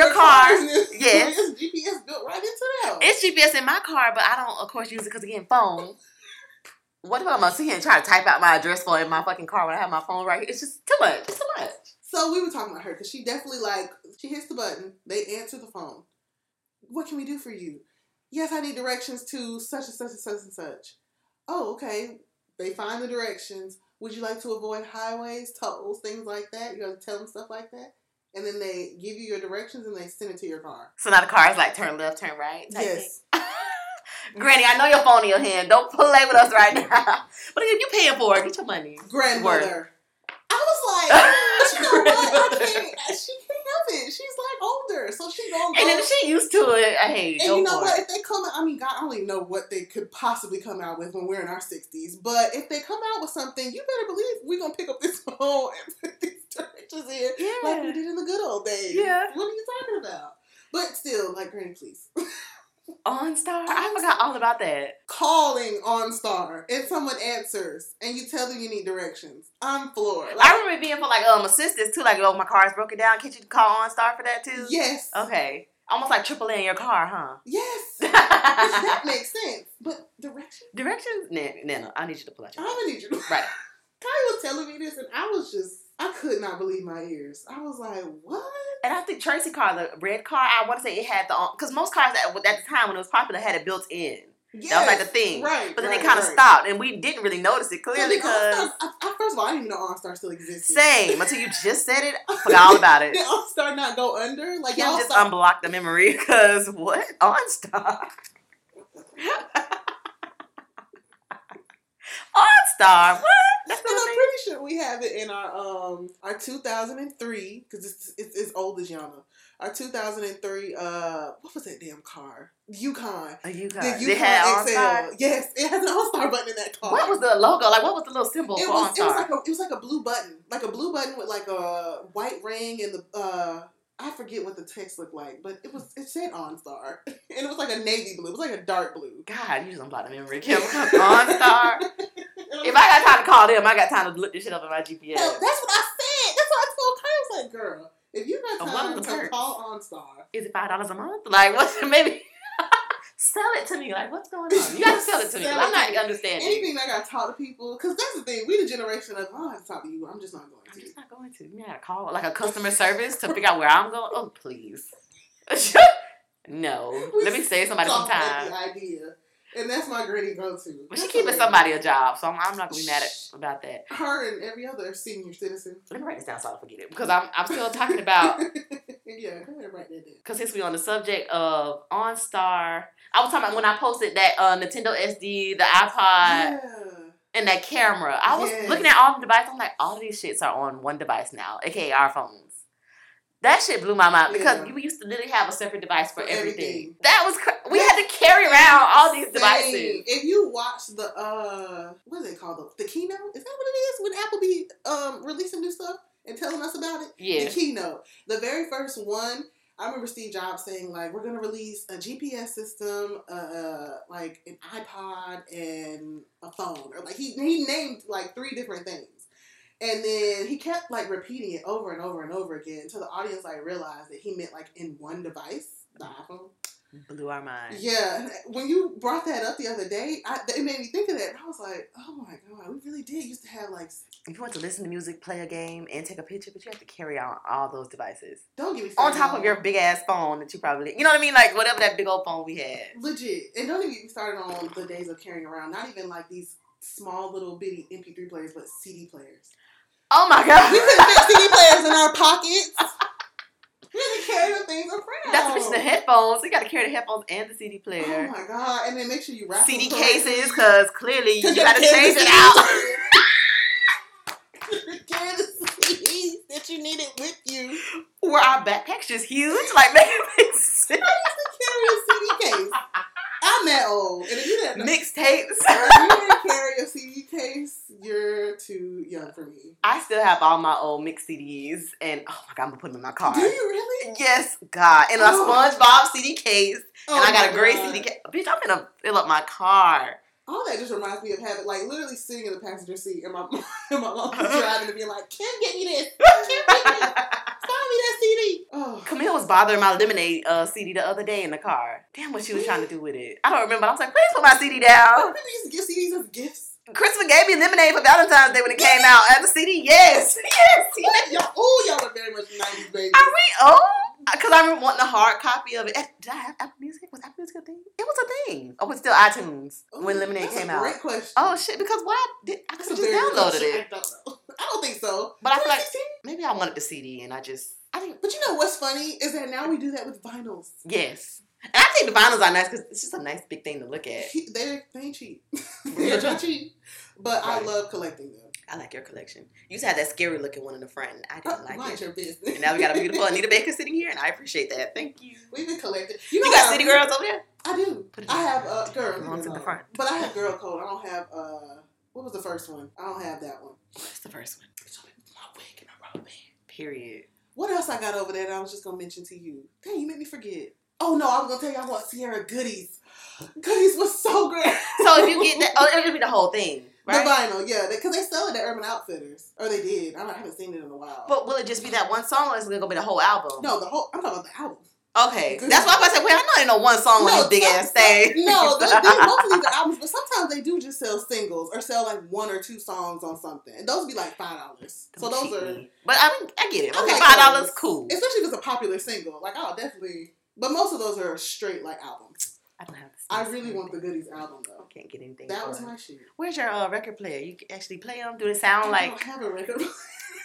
S2: Yes.
S1: It's GPS built right into that.
S2: It's GPS in my car, but I don't, of course, use it because, again, phone. What if I'm going to sit here and try to type out my address for in my fucking car when I have my phone right here? It's just too much. It's too much.
S1: So we were talking about her because she definitely she hits the button. They answer the phone. What can we do for you? Yes, I need directions to such and such and such and such. Oh, okay. They find the directions. Would you like to avoid highways, tolls, things like that? You got to tell them stuff like that. And then they give you your directions and they send it to your car.
S2: So now the car is like turn left, turn right?
S1: Yes.
S2: Granny, I know your phone in your hand. Don't play with us right now. But if you're paying for it, get your money.
S1: Grandmother. I was like, you know what? She can't help it. She's like older, so she gonna go.
S2: And then she used to it. Hey,
S1: and you know what? If they come out, I mean, God only know what they could possibly come out with when we're in our 60s. But if they come out with something, you better believe we're gonna pick up this phone and put these directions in, like we did in the good old days.
S2: Yeah.
S1: What are you talking about? But still, like, Granny, please.
S2: OnStar? I forgot all about that.
S1: Calling OnStar and someone answers and you tell them you need directions. I'm floored.
S2: I remember being for assistance too, like, oh, my car's broken down. Can't you call OnStar for that too?
S1: Yes.
S2: Okay. Almost like AAA in your car, huh?
S1: Yes. That makes sense. But directions?
S2: Directions? No. I need you to pull out your phone.
S1: I'm gonna need you to.
S2: Right.
S1: Kai was telling me this and I could not believe my ears. I was like, what?
S2: And I think Tracy car, the red car, I want to say it had because most cars at the time when it was popular had it built in.
S1: Yes,
S2: that was like the thing.
S1: Right.
S2: But then they kind of stopped and we didn't really notice it clearly because.
S1: First of all, I didn't even know OnStar still existed.
S2: Same. Until you just said it, I forgot all about it.
S1: Did OnStar not go under? Like,
S2: y'all just unblocked the memory because what? OnStar. OnStar. What?
S1: And I'm pretty sure we have it in our 2003 because it's old as Yana. Our 2003 what was that damn car? Yukon.
S2: A Yukon.
S1: The Yukon XL. Yes, it has an OnStar button in that car.
S2: What was the logo? Like, what was the little symbol for OnStar?
S1: It was like a blue button, with like a white ring and the I forget what the text looked like, but it said OnStar, and it was like a navy blue. It was like a dark blue.
S2: God, you just unblocked the memory. OnStar. If I got time to call them, I got time to look this shit up in my GPS.
S1: Hell, that's what I said. That's what I told Kyle. I was like, girl, if you got time to call OnStar,
S2: is it $5 a month? Like, what's maybe? Sell it to me. Like, what's going on? You gotta sell it to me. I'm not understanding.
S1: Anything I gotta talk to people, because that's the thing. We the generation of, I don't have to talk to you. I'm just not going to.
S2: You gotta call like a customer service to figure out where I'm going. Oh, please. No. Let me save somebody some time.
S1: The idea. And that's my granny go-to.
S2: But she keeping somebody a job, so I'm not gonna be mad about that.
S1: Her and every other senior citizen.
S2: Let me write this down so I don't forget it, because I'm still talking about.
S1: Yeah, go ahead and write that down.
S2: Because since we're on the subject of OnStar, I was talking about when I posted that Nintendo SD, the iPod, and that camera. I was looking at all the devices. I'm like, all of these shits are on one device now, aka our phones. That shit blew my mind because we used to literally have a separate device for everything. That was we had to carry around all these devices.
S1: If you watch the what is it called? The keynote? Is that what it is? When Apple be releasing new stuff and telling us about it?
S2: Yeah.
S1: The keynote. The very first one, I remember Steve Jobs saying, like, we're gonna release a GPS system, like an iPod and a phone. Or like he named like 3 different things. And then he kept, like, repeating it over and over and over again until the audience, like, realized that he meant, like, in one device, the iPhone.
S2: Blew our mind.
S1: Yeah. When you brought that up the other day, it made me think of that. And I was like, oh, my God, we really did used to have, like...
S2: If you want to listen to music, play a game, and take a picture, but you have to carry on all those devices.
S1: Don't get me started.
S2: On top of your big-ass phone that you probably... You know what I mean? Like, whatever that big old phone we had.
S1: Legit. And don't even get me started on the days of carrying around. Not even, like, these small little bitty MP3 players, but CD players.
S2: Oh my God.
S1: We couldn't fit CD players in our pockets. You have to carry the things around.
S2: That's the headphones. You got to carry the headphones and the CD player.
S1: Oh my God. And then make sure you wrap
S2: CD
S1: them
S2: cases, because clearly you got to change it out.
S1: Carry the CDs that you needed with you.
S2: Were our backpacks just huge? Like, make it make sense.
S1: I used to carry a CD case. I'm that old. And if you didn't
S2: Mixtapes.
S1: if you didn't carry a CD case, you're too young for me.
S2: I still have all my old mixed CDs, and oh my God, I'm gonna put them in my car.
S1: Do you really?
S2: Yes, God. And a SpongeBob CD case, and I got a great CD case. Bitch, I'm gonna fill up my car.
S1: All that just reminds me of having, like, literally sitting in the passenger seat and my mom driving and being like, Kim, get me this. Kim, get me this. Find me that CD. Oh.
S2: Camille was bothering my Lemonade CD the other day in the car. Damn what she was trying to do with it. I don't remember. I was like, please put my CD down.
S1: People used to get CDs as gifts.
S2: Christopher gave me Lemonade for Valentine's Day when it came out as a CD. Yes. Yes.
S1: Y'all are very much 90s babies.
S2: Are we old? Because I remember wanting a hard copy of it. Did I have Apple Music? Was Apple Music a thing? It was a thing. Oh, it's still iTunes when Lemonade came out.
S1: Great question.
S2: Oh, shit. Because why? I could have just downloaded it.
S1: I don't know. I don't think so.
S2: But I feel like maybe I wanted the CD and I think.
S1: But you know what's funny is that now we do that with vinyls.
S2: Yes. And I think the vinyls are nice because it's just a nice big thing to look at.
S1: They ain't cheap. They're not cheap. But right. I love collecting them.
S2: I like your collection. You used to have that scary looking one in the front. And I didn't like it.
S1: Your business.
S2: And now we got a beautiful Anita Baker sitting here, and I appreciate that. Thank you.
S1: We've been collecting.
S2: You got City Girls over there?
S1: I do. I have girl.
S2: Belongs in the front.
S1: But I have Girl Code. I don't have what was the first one? I don't have that one.
S2: What's the first one? It's my wig and a rubber band. Period.
S1: What else I got over there that I was just gonna mention to you? Dang, you made me forget. Oh no, I was gonna tell you I want Sierra Goodies. Goodies was so great.
S2: So if you get that, it'll be the whole thing, right?
S1: The vinyl, yeah, because they sell it at Urban Outfitters, or they did. I haven't seen it in a while.
S2: But will it just be that one song, or is it gonna be the whole album?
S1: No, the whole. I'm talking about the album.
S2: Okay, that's why I said, wait, I know ain't no one song on this big ass stage.
S1: No, most of these are albums, but sometimes they do just sell singles or sell like 1 or 2 songs on something, and those be like $5. So those are.
S2: But I mean, I get it. Okay, $5, cool.
S1: Especially if it's a popular single, like I'll definitely. But most of those are straight like albums.
S2: I don't have.
S1: I really want the Goodies album though.
S2: I can't get anything.
S1: That was my shit.
S2: Where's your record player? You can actually play them. Do it sound like?
S1: I don't have a record player.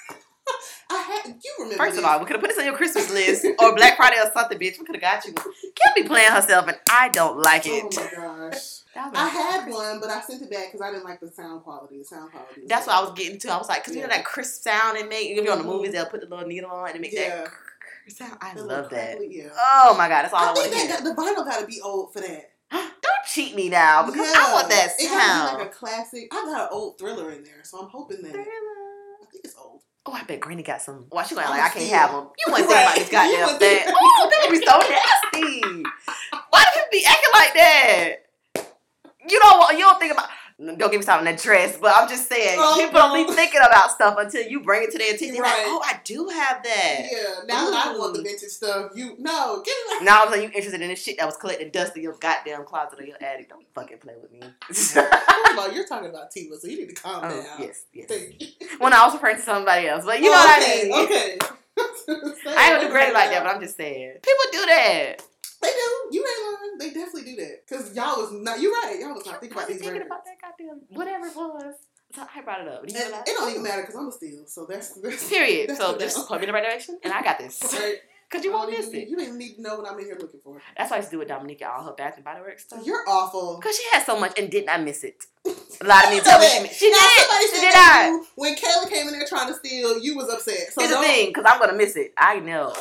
S1: You remember?
S2: First of all, we could have put this on your Christmas list or Black Friday or something, bitch. We could have got you. Kim be playing herself, and I don't like it.
S1: Oh my gosh. I had one, but I sent it back because I didn't like the sound quality.
S2: That's what I was getting to. I was like, because you know that crisp sound it make. If you're on the movies, they'll put the little needle on and make that sound. I love that.
S1: Yeah.
S2: Oh my God, that's all I want to hear.
S1: The vinyl got to be old for that.
S2: Don't cheat me now because I want that sound.
S1: It got to be like a classic. I got an old Thriller in there, so I'm hoping that. I think it's old.
S2: Oh, I bet Granny got some. Why she going like I can't have them? You wouldn't think about this goddamn thing. Oh, that would be so nasty. Why do people be acting like that? You don't think about. Don't get me started on that dress, but I'm just saying people don't be thinking about stuff until you bring it to their attention. Right. Like, oh, I do have that.
S1: Yeah. Now that I want the vintage stuff, get it.
S2: Now I'm like, you interested in this shit that was collecting dust in your goddamn closet or your attic? Don't fucking play with me.
S1: You're talking about Tiva, so you need to calm down.
S2: Yes. When I was referring to somebody else, but you know what I mean.
S1: Okay.
S2: I ain't gonna do Granny like that, but I'm just saying people do that.
S1: They do. You ain't lying. They definitely do that. Because y'all was not, you're right. Y'all was not thinking about these records.
S2: About that goddamn, whatever it was. So I brought it up.
S1: It don't even matter because I'm a steal. So that's
S2: period.
S1: That's
S2: so just point me in the right direction and I got this.
S1: Right.
S2: Because you won't miss it.
S1: You don't even need to know what I'm in here looking for.
S2: That's why I used to do with Dominique and all her Bath and Body Works stuff.
S1: You're awful.
S2: Because she had so much and did not miss it. A lot of me tell me she did.
S1: Somebody said that when Kayla came in there trying to steal, you was upset. So
S2: here's the thing, because I'm going to miss it. I know.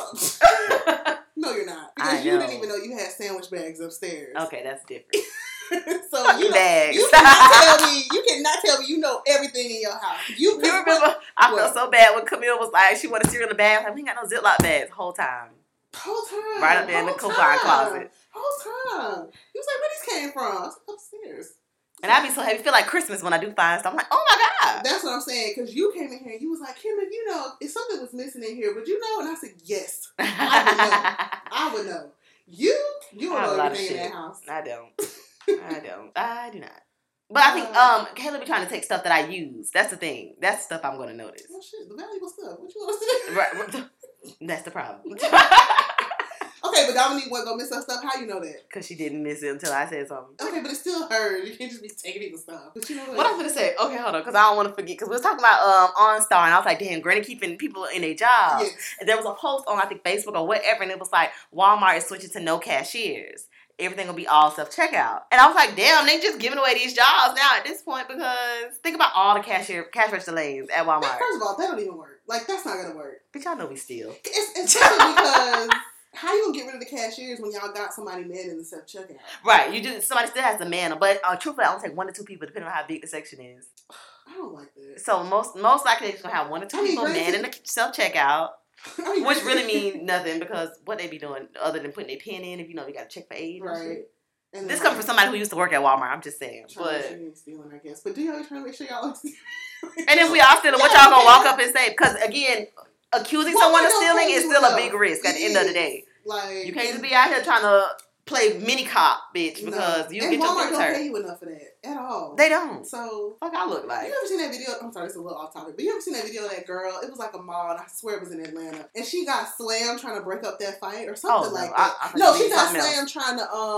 S1: No, you're not. Because you didn't even know you had sandwich bags upstairs.
S2: Okay, that's different.
S1: So you cannot tell me you know everything in your house. You
S2: remember? I felt so bad when Camille was like, she wanted cereal in the bath. Like, we ain't got no Ziploc bags the whole time. Right up there in the coupon closet.
S1: Whole time. He was like, where these came from? I was like, upstairs.
S2: And I'd be so happy. Feel like Christmas when I do find stuff. I'm like, oh my God.
S1: That's what I'm saying. Because you came in here and you was like, Kim, if you know, if something was missing in here, would you know? And I said, yes. I would know. You don't know everything in that house.
S2: I don't. I do not. But I think Kayla be trying to take stuff that I use. That's the thing. That's the stuff I'm going to notice.
S1: Oh shit, the valuable stuff. What you want to do?
S2: Right. That's the problem.
S1: Okay, but Dominique wasn't gonna miss her stuff. How you know that?
S2: Because she didn't miss it until I said something.
S1: Okay, but it's still her. You can't just be taking people's stuff. But you know
S2: What I'm gonna say? Okay, hold on, because I don't want to forget. Because we was talking about OnStar, and I was like, damn, Granny keeping people in their jobs.
S1: Yes.
S2: And there was a post on I think Facebook or whatever, and it was like Walmart is switching to no cashiers. Everything will be all self-checkout. And I was like, damn, they just giving away these jobs now at this point because think about all the cash register lanes at Walmart.
S1: First of all, that don't even work. Like, that's not going to work.
S2: But y'all know we steal.
S1: It's especially because how you going to get rid of the cashiers when y'all got somebody manning the self-checkout?
S2: Right. You do. Somebody still has to man them. But truthfully, I only take 1 to 2 people depending on how big the section is.
S1: I don't like that.
S2: So most likely they're just going to have 1 or 2 people manning the self-checkout. Which really mean nothing because what they be doing other than putting their pen in if you know they got to check for age. Right. And this comes from somebody who used to work at Walmart. I'm just saying. But
S1: she ain't stealing, I guess. But do y'all trying to make sure y'all are stealing?
S2: And if we all stealing, what y'all gonna walk up and say? Because again, accusing someone of stealing is still a big risk at the end of the day. Like you can't just be out here trying to play mini cop, bitch, because you get your
S1: Walmart
S2: feelings
S1: don't
S2: hurt.
S1: pay you enough for that at all.
S2: They don't.
S1: So
S2: fuck, I look like.
S1: You ever seen that video? I'm sorry, it's a little off topic, but you ever seen that video of that girl? It was like a mall, and I swear it was in Atlanta, and she got slammed trying to break up that fight or something like that. No, she got slammed trying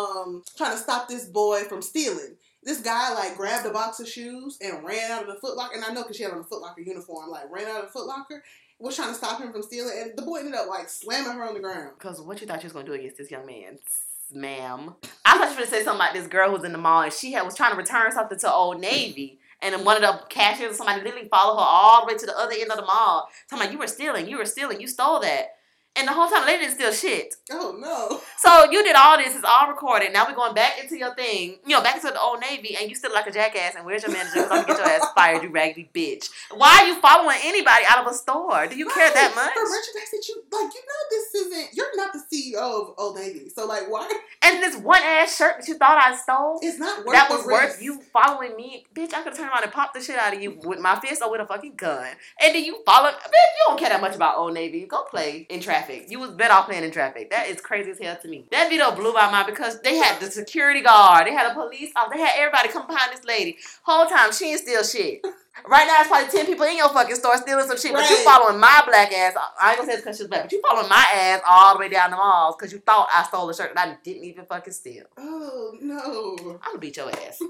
S1: to stop this boy from stealing. This guy like grabbed a box of shoes and ran out of the Foot Locker, and I know because she had on a Foot Locker uniform, like ran out of the Foot Locker. Was trying to stop him from stealing, and the boy ended up like slamming her on the ground.
S2: Because what you thought you was gonna do against this young man? Ma'am. I thought you were going to say something about this girl who was in the mall and she was trying to return something to Old Navy. And then one of the cashiers or somebody literally followed her all the way to the other end of the mall. Talking about, you were stealing, you stole that. And the whole time, they didn't steal shit.
S1: Oh, no.
S2: So you did all this, it's all recorded. Now we're going back into your thing, back into the Old Navy, and you still like a jackass. And where's your manager? Because I'm going to get your ass fired, you raggedy bitch. Why are you following anybody out of a store? Do you care that much?
S1: For merchandise that this isn't, you're not the CEO of Old Navy. So, why?
S2: And this one-ass shirt that you thought I stole,
S1: it's not worth
S2: that was worth you following me. Bitch, I could turn around and pop the shit out of you with my fist or with a fucking gun. And then you follow, bitch, you don't care that much about Old Navy. Go play in traffic. You was better off playing in traffic. That is crazy as hell to me. That video blew my mind because they had the security guard, they had a police officer, they had everybody come behind this lady. Whole time, she ain't steal shit. Right now, it's probably 10 people in your fucking store stealing some shit, but you following my black ass. I ain't gonna say it's because she's black, but you following my ass all the way down the malls because you thought I stole a shirt that I didn't even fucking steal.
S1: Oh, no.
S2: I'm gonna beat your ass.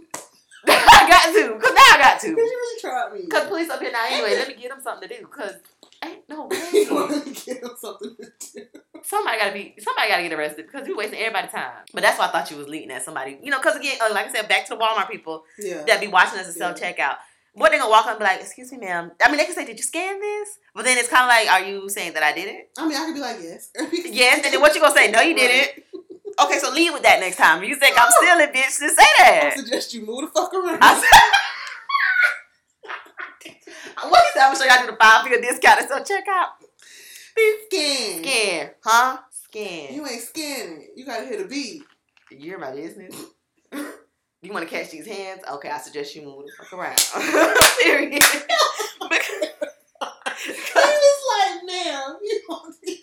S2: I got to, because now I got to.
S1: Because you really tried me.
S2: Because police up here now anyway, let me get them something to do, because ain't no way.
S1: You want to get them something to do.
S2: Somebody gotta get arrested because you wasting everybody's time. But that's why I thought you was leading at somebody. Because again, like I said, back to the Walmart people that be watching us and self-checkout. What they gonna walk up and be like, excuse me, ma'am. I mean, they can say, did you scan this? But then it's kind of like, are you saying that I did it?
S1: I mean, I could be like, yes.
S2: Yes, and then what you gonna say? No, you didn't. Okay, so lead with that next time. You think I'm stealing, bitch, just say that.
S1: I suggest you move the fuck around.
S2: What is that? I'm gonna show you how to do the 5-figure discount and self-checkout.
S1: Scan.
S2: Scan. Huh? Scan.
S1: You ain't scanning. You gotta hit a beat.
S2: You're my business. You want to catch these hands? Okay, I suggest you move the fuck around. Period.
S1: He was like, ma'am, you want these?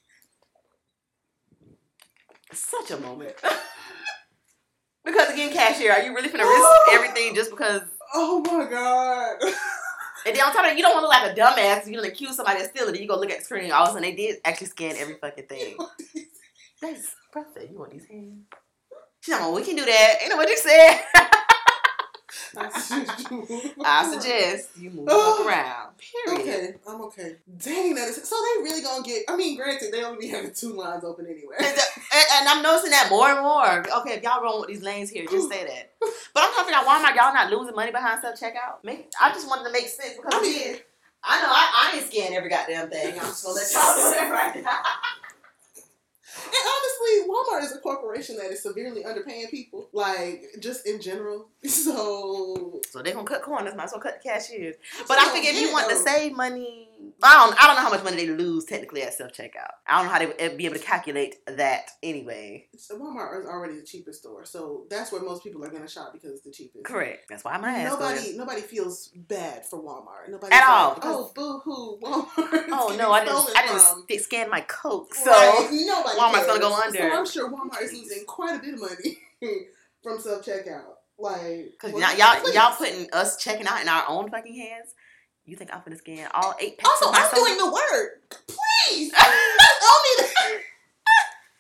S2: Such a moment. Because again, cashier, are you really finna risk everything just because?
S1: Oh my God.
S2: And then on top of that, you don't want to look like a dumbass. You don't accuse somebody of stealing it. You go look at the screen. All of a sudden, they did actually scan every fucking thing. That's perfect. You want these hands? She's like, well, we can do that. Ain't know what you said. I suggest you move the fuck around. Period.
S1: Okay, I'm okay. Dang, that is so. They really gonna get? I mean, granted, they only be having 2 lines open anyway.
S2: And I'm noticing that more and more. Okay, if y'all rolling with these lanes here, just say that. But I'm trying to figure out Walmart, y'all not losing money behind self checkout. I just wanted to make sense because I know I ain't scanning every goddamn thing. I'm just gonna let y'all do that right now.
S1: And honestly, Walmart is a corporation that is severely underpaying people, just in general. So
S2: they're gonna cut corners, might as well cut the cashiers. But I figure if you want to save money, I don't know how much money they lose technically at self checkout. I don't know how they would be able to calculate that anyway.
S1: So Walmart is already the cheapest store, so that's where most people are gonna shop because it's the cheapest.
S2: Correct. That's why I'm gonna ask.
S1: Nobody feels bad for Walmart. Nobody
S2: at all.
S1: Oh, boo hoo, Walmart.
S2: Oh no, I didn't scan my Coke, so
S1: nobody
S2: Walmart's gonna go under.
S1: So I'm sure Walmart is losing quite a bit of money from self checkout. Because
S2: y'all putting us checking out in our own fucking hands. You think I'm gonna scan all 8 packs
S1: also,
S2: of my
S1: I'm doing the work. Please. That's only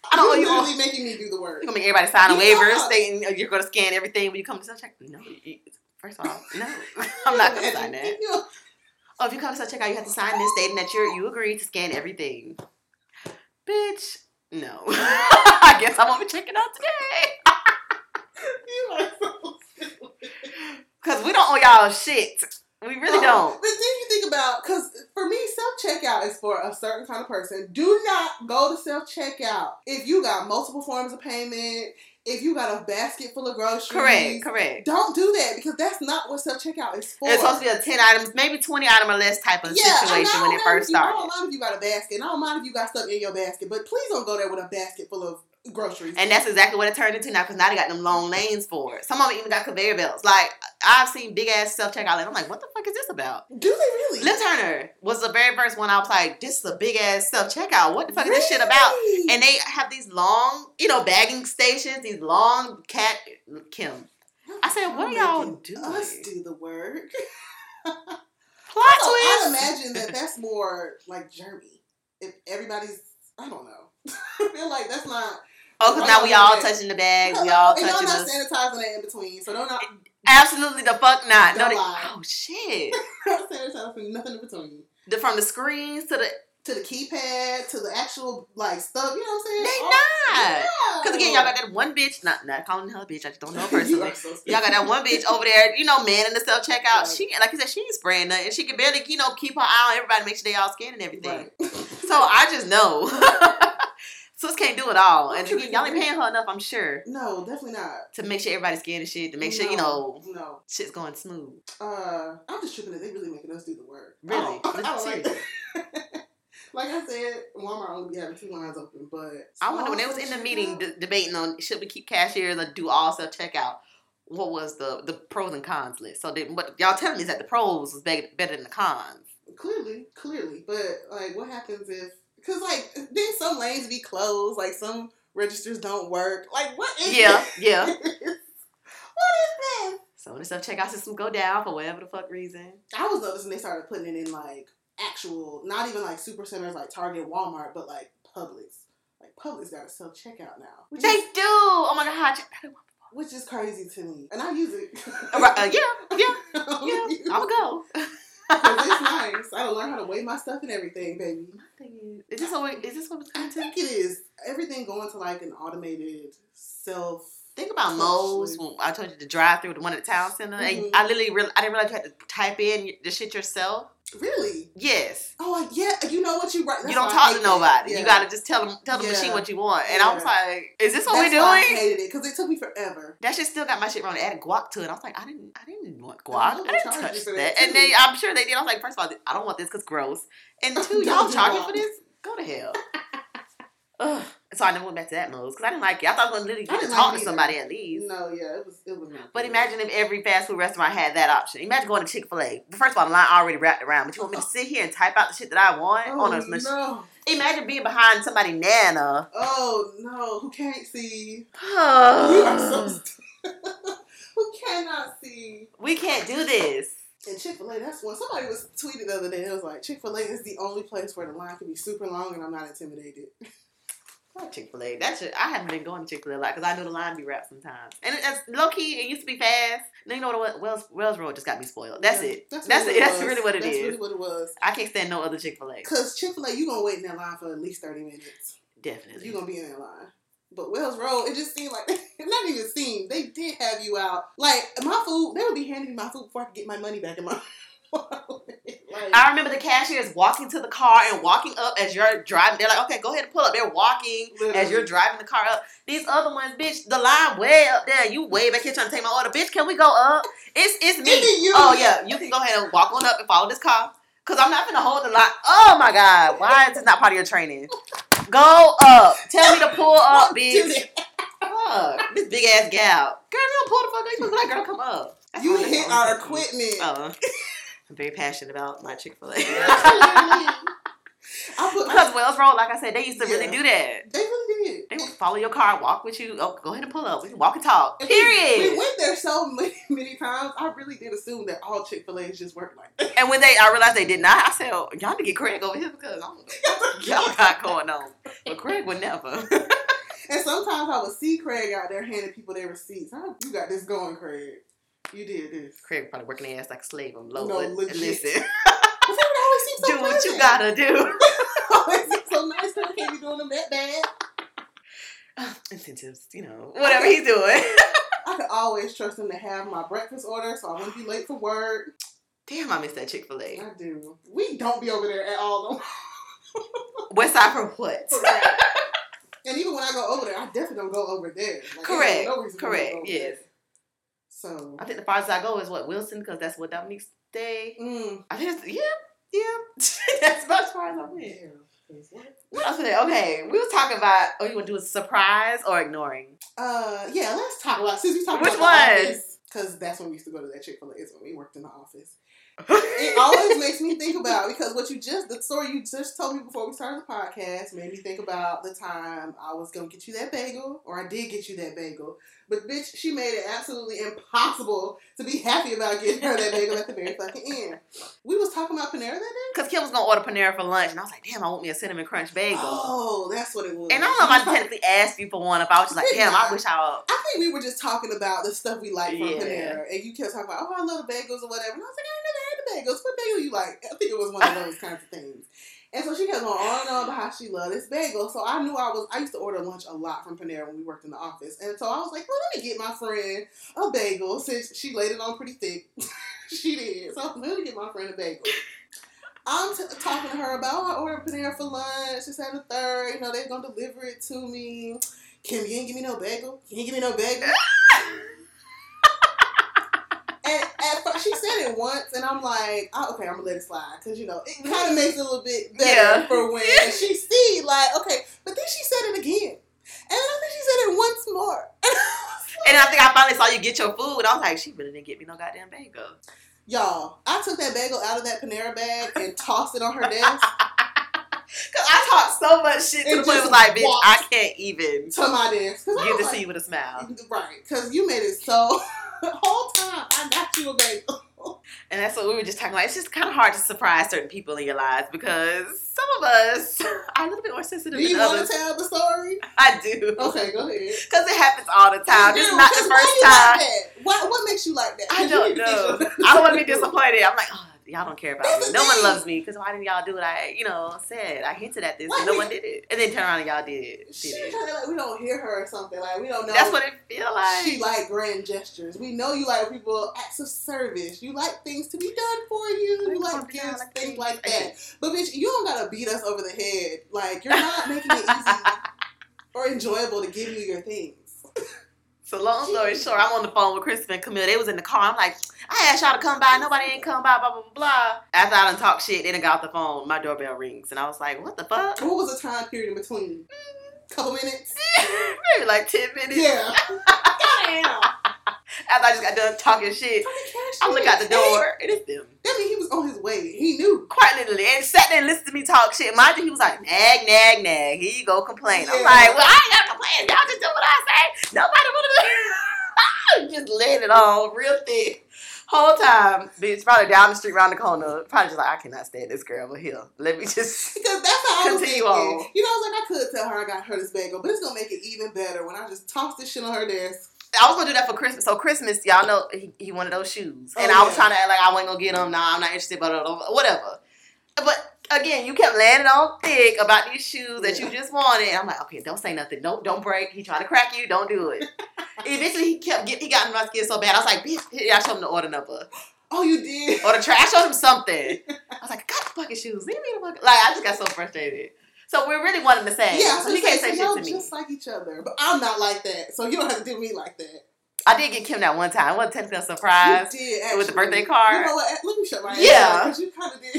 S2: I don't know
S1: You're
S2: you.
S1: literally making me do the work.
S2: You're gonna make everybody sign a
S1: You
S2: waiver
S1: know how-
S2: stating you're gonna scan everything when you come to self check. No, first of all, no, I'm not gonna sign that. Oh, if you come to self checkout, you have to sign this stating that you agree to scan everything. Bitch, no. I guess I'm gonna be checking out today.
S1: You are so silly.
S2: Cause we don't owe y'all shit. We really don't.
S1: But then you think about, because for me, self-checkout is for a certain kind of person. Do not go to self-checkout if you got multiple forms of payment, if you got a basket full of groceries.
S2: Correct.
S1: Don't do that, because that's not what self-checkout is for.
S2: It's supposed to be a 10 items, maybe 20 item or less type of situation when it first started.
S1: I don't mind if you got a basket. I don't mind if you got stuff in your basket, but please don't go there with a basket full of groceries.
S2: And that's exactly what it turned into now, because now they got them long lanes for it. Some of them even got conveyor belts. Like, I've seen big ass self-checkout and I'm like, what the fuck is this about?
S1: Do they really?
S2: Liv Turner was the very first one I was like, this is a big ass self-checkout. What the fuck is this shit about? And they have these long, bagging stations, these long Kim. I said, what are y'all doing?
S1: Us do the work.
S2: Plot
S1: I
S2: twist.
S1: imagine that's more like Jeremy. If everybody's, I don't know. I feel like that's not.
S2: Oh, because now we all touching the bags. We all
S1: and
S2: touching
S1: y'all not
S2: this.
S1: sanitizing it in between, so don't not.
S2: Absolutely the fuck not.
S1: Don't
S2: No,
S1: lie.
S2: oh shit.
S1: Sanitizing nothing in between.
S2: From the screens to the
S1: keypad to the actual like stuff. You know what I'm saying?
S2: They
S1: Oh,
S2: not. Because again, y'all got that one bitch, not calling her a bitch, I just don't know her
S1: You
S2: personally.
S1: are so stupid.
S2: Y'all got that one bitch over there, man in the self checkout.
S1: Right.
S2: She, like you said, she ain't spraying nothing. She can barely, keep her eye on everybody, make sure they all scanning everything.
S1: Right.
S2: So I just know. Sis can't do it all. And again, y'all ain't paying her enough, I'm sure.
S1: No, definitely not.
S2: To make sure everybody's scanning shit, to make sure,
S1: No.
S2: shit's going smooth.
S1: I'm just tripping that they really making us do the work.
S2: Really?
S1: I don't like that. Like I said, Walmart only be having 2 lines open, but
S2: I wonder when they was in the meeting debating on should we keep cashiers or do all self checkout, what was the pros and cons list? So what y'all telling me is that the pros was better than the cons.
S1: Clearly. But like, what happens if? Because like, then some lanes be closed. Like some registers don't work. Like what is
S2: Yeah.
S1: What is this?
S2: So the self checkout system go down for whatever the fuck reason.
S1: I was noticing they started putting it in like actual, not even like super centers like Target, Walmart, but like Publix. Like Publix got a self checkout now.
S2: They do. Oh my god.
S1: Which is crazy to me, and I use it.
S2: Yeah. I'ma go.
S1: Because it's nice. I learned how to weigh my stuff and everything, baby.
S2: Is this what it's
S1: I think it is. Everything going to like an automated self.
S2: Think about Moe's. When I told you the drive-through, the one at the town center.
S1: Mm-hmm.
S2: I didn't realize you had to type in the shit yourself.
S1: Really?
S2: Yes.
S1: Oh, yeah. You know what you write?
S2: You don't talk to nobody.
S1: Yeah.
S2: You gotta just tell the machine what you want. And I was like, "Is this what
S1: That's
S2: we're
S1: why
S2: doing?"
S1: I hated it because it took me forever.
S2: That shit still got my shit wrong. They added guac to it. I was like, I didn't want guac.
S1: I
S2: I didn't
S1: charge
S2: touch
S1: you for
S2: that.
S1: that,
S2: And
S1: too.
S2: then I'm sure they did. I was like, first of all, I don't want this because gross. And 2, y'all charging for this? Go to hell. Ugh. So I never went back to that Moe's because I didn't like it. I thought I was going to literally get to talk to somebody at least.
S1: No, yeah, it was not.
S2: But imagine if every fast food restaurant had that option. Imagine going to Chick-fil-A. First of all, the line already wrapped around, but you want me to sit here and type out the shit that I want on a machine?
S1: No.
S2: Imagine being behind somebody Nana.
S1: Oh no, who can't see? You
S2: You
S1: are so stupid. Who cannot see?
S2: We can't do this.
S1: And Chick-fil-A, that's one. Somebody was tweeted the other day. It was like, Chick-fil-A is the only place where the line can be super long and I'm not intimidated.
S2: Not Chick-fil-A. I haven't been going to Chick-fil-A a lot because I know the line be wrapped sometimes. And it's low-key, it used to be fast. Then you know what? Wells Road just got me spoiled. That's it. That's really what it is.
S1: That's really what it was.
S2: I can't stand no other Chick-fil-A.
S1: Because Chick-fil-A, you're going to wait in that line for at least 30 minutes.
S2: Definitely.
S1: You're going to be in that line. But Wells Road, it just seemed like, not even seemed, they did have you out. Like, my food, they would be handing me my food before I could get my money back in my
S2: I remember the cashiers walking to the car and walking up as you're driving. They're like, okay, go ahead and pull up. They're walking as you're driving the car up. These other ones, bitch, the line way up there. You way back here trying to take my order. Bitch, can we go up? It's me. Oh, yeah. You can go ahead and walk on up and follow this car. Because I'm not going to hold the line. Oh, my God. Why is this not part of your training? Go up. Tell me to pull up, bitch. Fuck. This big-ass gal. Girl, you don't pull the fuck up. You supposed to be like, girl, come up.
S1: You hit our equipment.
S2: I'm very passionate about my Chick-fil-A. Because Wells Road, like I said, they used to really do that.
S1: They really did.
S2: They would follow your car, walk with you. Oh, go ahead and pull up. We can walk and talk. Period.
S1: We went there so many times. I really did assume that all Chick-fil-A's just work like that.
S2: And when I realized they did not, I said, oh, y'all need to get Craig over here because y'all got going on. But Craig would never.
S1: And sometimes I would see Craig out there handing people their receipts. You got this going, Craig. You did this.
S2: Craig probably working their ass like a slave. I'm low.
S1: No, legit.
S2: Listen.
S1: So
S2: do what you gotta do.
S1: Always seems so nice. Craig can't be doing them that bad.
S2: Incentives, whatever he's doing.
S1: I could always trust him to have my breakfast order so I wouldn't be late for work.
S2: Damn, I miss that Chick-fil-A.
S1: I do. We don't be over there at all.
S2: West side for what?
S1: Right. And even when I go over there, I definitely don't go over there. Like,
S2: correct.
S1: No reason
S2: correct.
S1: To go over
S2: yes.
S1: there. So
S2: I think the farthest I go is Wilson, because that's what Dominique stay. I think it's that's about as far as I went. What else? Okay, we was talking about. Oh, you want to do a surprise or ignoring?
S1: Yeah, let's talk about. Since we talked
S2: Which
S1: about
S2: one?
S1: The office, because that's when we used to go to that Chick-fil-A. Is when we worked in the office. It always makes me think about, because the story you just told me before we started the podcast made me think about the time I was gonna get you that bagel, or I did get you that bagel, but bitch, she made it absolutely impossible to be happy about getting her that bagel at the very fucking end. We was talking about Panera that day?
S2: Because Kim was gonna order Panera for lunch, and I was like, damn, I want me a cinnamon crunch bagel.
S1: Oh, that's what it was.
S2: And I don't know if I technically asked you for one, if I was just like, damn, I wish I
S1: think we were just talking about the stuff we like from
S2: Yeah.
S1: Panera, and you kept talking about, oh, I love the bagels or whatever, and I was like, I ain't never had the bagels. What bagel you like? I think it was one of those kinds of things. And so she kept going on and on about how she loved this bagel. So I knew I used to order lunch a lot from Panera when we worked in the office. And so I was like, well, let me get my friend a bagel, since she laid it on pretty thick. She did. So I was like, let me get my friend a bagel. I'm talking to her about, I ordered Panera for lunch, this and the third, they're going to deliver it to me. Kim, you ain't give me no bagel? You ain't give me no bagel? And at first, she said it once, and I'm like, okay, I'm going to let it slide. Because, it kind of makes it a little bit better for when she see, like, okay. But then she said it again. And then I think she said it once more.
S2: And I think I finally saw you get your food, and I was like, she really didn't get me no goddamn bagel.
S1: Y'all, I took that bagel out of that Panera bag and tossed it on her desk.
S2: Because I talked so much shit to the point it was like, bitch, I can't even
S1: to my desk.
S2: get to see you with a smile.
S1: Right, because you made it so... The whole time, I got you a bagel.
S2: And that's what we were just talking about. It's just kind of hard to surprise certain people in your lives, because some of us are a little bit more sensitive than others. Do you want
S1: to tell the story?
S2: I do.
S1: Okay, go ahead.
S2: Because it happens all the time. This is not the first time.
S1: Like what makes you like that?
S2: I don't know. I don't want to be disappointed. I'm like, oh, y'all don't care about me. No one loves me, because why didn't y'all do what I, said? I hinted at this, and no one did it. And then turn around and y'all did it.
S1: Like we don't hear her or something. Like we don't know.
S2: That's what it feel like.
S1: She like grand gestures. We know you like people acts of service. You like things to be done for you. You like gifts, things like that. But bitch, you don't gotta beat us over the head. Like you're not making it easy or enjoyable to give you your things.
S2: So long story short, I'm on the phone with Kristen and Camille. They was in the car. I'm like, I asked y'all to come by. Nobody ain't come by, blah, blah, blah. After I done talk shit, they done got off the phone. My doorbell rings. And I was like, what the fuck?
S1: What was the time period in between? Couple minutes?
S2: Maybe like 10 minutes.
S1: Yeah. Damn.
S2: After I just got done talking shit, I look out the door, and it's them.
S1: That means he was on his way. He knew.
S2: Quite literally. And sat there and listened to me talk shit. Mind you, he was like, nag, nag, nag. Here you go, complain. I'm like, well, I ain't got to complain. Y'all just do what I say. Nobody want to do. Just laying it on real thick. Whole time, bitch, probably down the street, around the corner. Probably just like, I cannot stand this girl over here. Let me just
S1: because that's how I was
S2: continue
S1: thinking.
S2: on.
S1: I was like, I could tell her I got her this bagel, but it's going to make it even better when I just toss this shit on her desk.
S2: I was gonna do that for Christmas. So Christmas, y'all know he wanted those shoes, and I was trying to act like I wasn't gonna get them. Nah, I'm not interested, but whatever. But again, you kept laying it on thick about these shoes that you just wanted. And I'm like, okay, don't say nothing. Don't break. He tried to crack you. Don't do it. Eventually, he got in my skin so bad. I was like, bitch, I showed him the order number.
S1: Oh, you did?
S2: Or the trash. I showed him something. I was like, I got the fucking shoes. Leave me the fucking. Like, I just got so frustrated. So we're really one and the same.
S1: Yeah,
S2: so he can't say shit to me.
S1: Just like each other, but I'm not like that. So you don't have to do me like that.
S2: I did get Kim that one time. It wasn't technically a surprise.
S1: You did, actually.
S2: With the birthday card.
S1: You know what? Let me shut my ass.
S2: Yeah.
S1: Because you kind of did.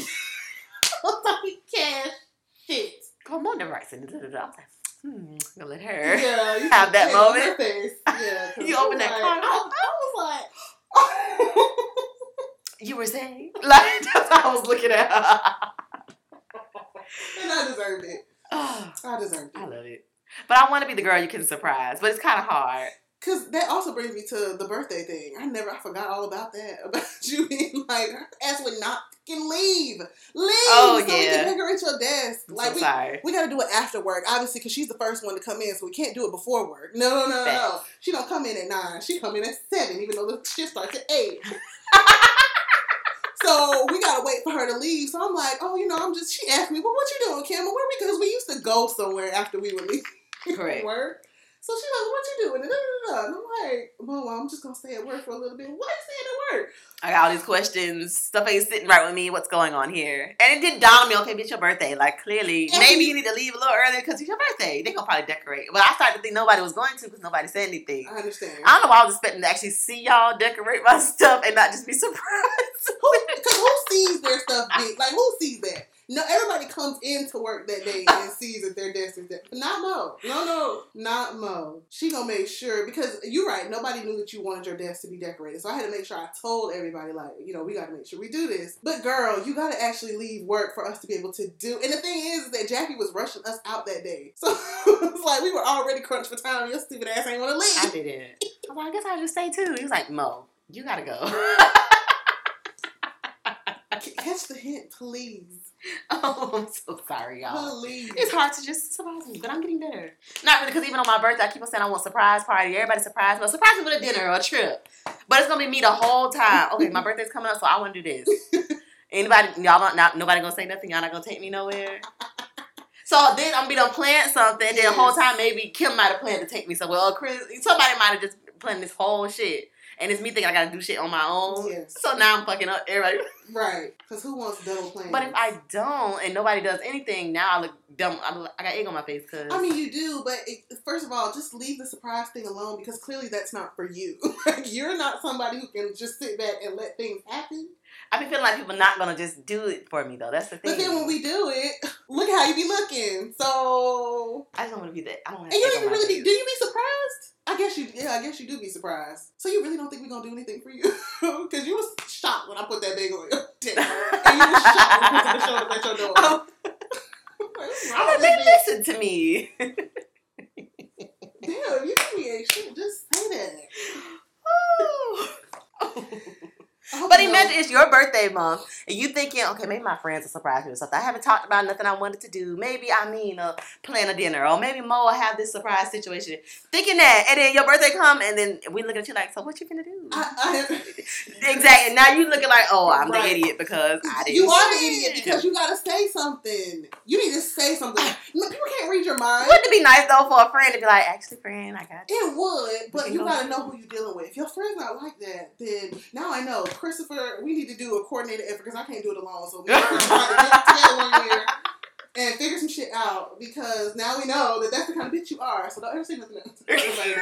S1: Like cash shit.
S2: Come on, never right. I was like, I'm gonna let her
S1: you
S2: have that moment.
S1: Her face. Yeah.
S2: You opened that card.
S1: I was like,
S2: you were saying? Like, that's how I was looking at her.
S1: And I deserved it. I deserved it.
S2: I love it. But I want to be the girl you can surprise. But it's kind of hard.
S1: Because that also brings me to the birthday thing. I forgot all about that. About you being like, her ass would not fucking leave.
S2: Oh,
S1: so we can decorate your desk.
S2: I'm
S1: like,
S2: so sorry.
S1: We got to do it after work, obviously, because she's the first one to come in, so we can't do it before work. No. She don't come in at 9. She come in at 7, even though the shift starts at 8. So we gotta wait for her to leave. So I'm like, oh, she asked me, well, what you doing, Kim? Where we? Because we used to go somewhere after we would leave.
S2: Correct.
S1: Work. So she's like, what you doing? And I'm like, well, I'm just gonna stay at work for a little bit. Why you staying at work?
S2: I got all these questions. Stuff ain't sitting right with me. What's going on here? And it did dawn on me, okay, it's your birthday. Like, clearly, maybe you need to leave a little earlier because it's your birthday. They gonna probably decorate. But I started to think nobody was going to because nobody said anything.
S1: I understand.
S2: I don't know why I was expecting to actually see y'all decorate my stuff and not just be surprised.
S1: Because who sees their stuff big? Like, who sees that? No, everybody comes into work that day and sees that their desk is there. But not Mo. No, not Mo. She gonna make sure, because you're right, nobody knew that you wanted your desk to be decorated. So I had to make sure I told everybody, like, we gotta make sure we do this. But girl, you gotta actually leave work for us to be able to do. And the thing is that Jackie was rushing us out that day. So it's like we were already crunched for time. Your stupid ass ain't wanna leave.
S2: I didn't. I was like, I guess I'll just stay too. He was like, Mo, you gotta go.
S1: Catch the hint, please.
S2: Oh, I'm so sorry, y'all.
S1: Please.
S2: It's hard to just surprise me, but I'm getting better. Not really, because even on my birthday, I keep on saying I want a surprise party. Everybody surprise me. Surprise me with a dinner or a trip. But it's going to be me the whole time. Okay, my birthday's coming up, so I want to do this. Anybody, nobody going to say nothing? Y'all not going to take me nowhere? So then I'm going to plan something, and then the whole time maybe Kim might have planned to take me somewhere. Or Chris, somebody might have just planned this whole shit. And it's me thinking I gotta do shit on my own.
S1: Yes.
S2: So now I'm fucking up everybody.
S1: Right. Because who wants double plans?
S2: But if I don't and nobody does anything, now I look dumb. I got egg on my face. Cause
S1: I mean, you do, but first of all, just leave the surprise thing alone because clearly that's not for you. You're not somebody who can just sit back and let things happen.
S2: I be feeling like people not gonna just do it for me though. That's the thing.
S1: But then when we do it, look how you be looking. So
S2: I just don't want to be that. I don't.
S1: And you don't even really be. Do you be surprised? I guess you do be surprised. So you really don't think we're gonna do anything for you? Because you was shocked when I put that bag on your dick, and you was shocked when I put the shoulder at your door.
S2: Listen to me.
S1: Damn, you ain't shit. Just say that.
S2: But imagine it's your birthday month and you thinking, okay, maybe my friends will surprise me or something. I haven't talked about nothing I wanted to do. Maybe plan a dinner, or maybe Mo will have this surprise situation. Thinking that, and then your birthday come, and then we look at you like, so what you finna do? Exactly. Now you looking like, oh, I'm the idiot because I didn't.
S1: You are the idiot because you gotta say something. You need to say something. People can't read your mind.
S2: Wouldn't it be nice though for a friend to be like, actually, friend, I got you.
S1: It would, but you gotta know who you're dealing with. If your friend's not like that, then now I know. Christopher, we need to do a coordinated effort because I can't do it alone. So we have to get together one year and figure some shit out because now we know that that's the kind of bitch you are. So don't ever say nothing else. Okay,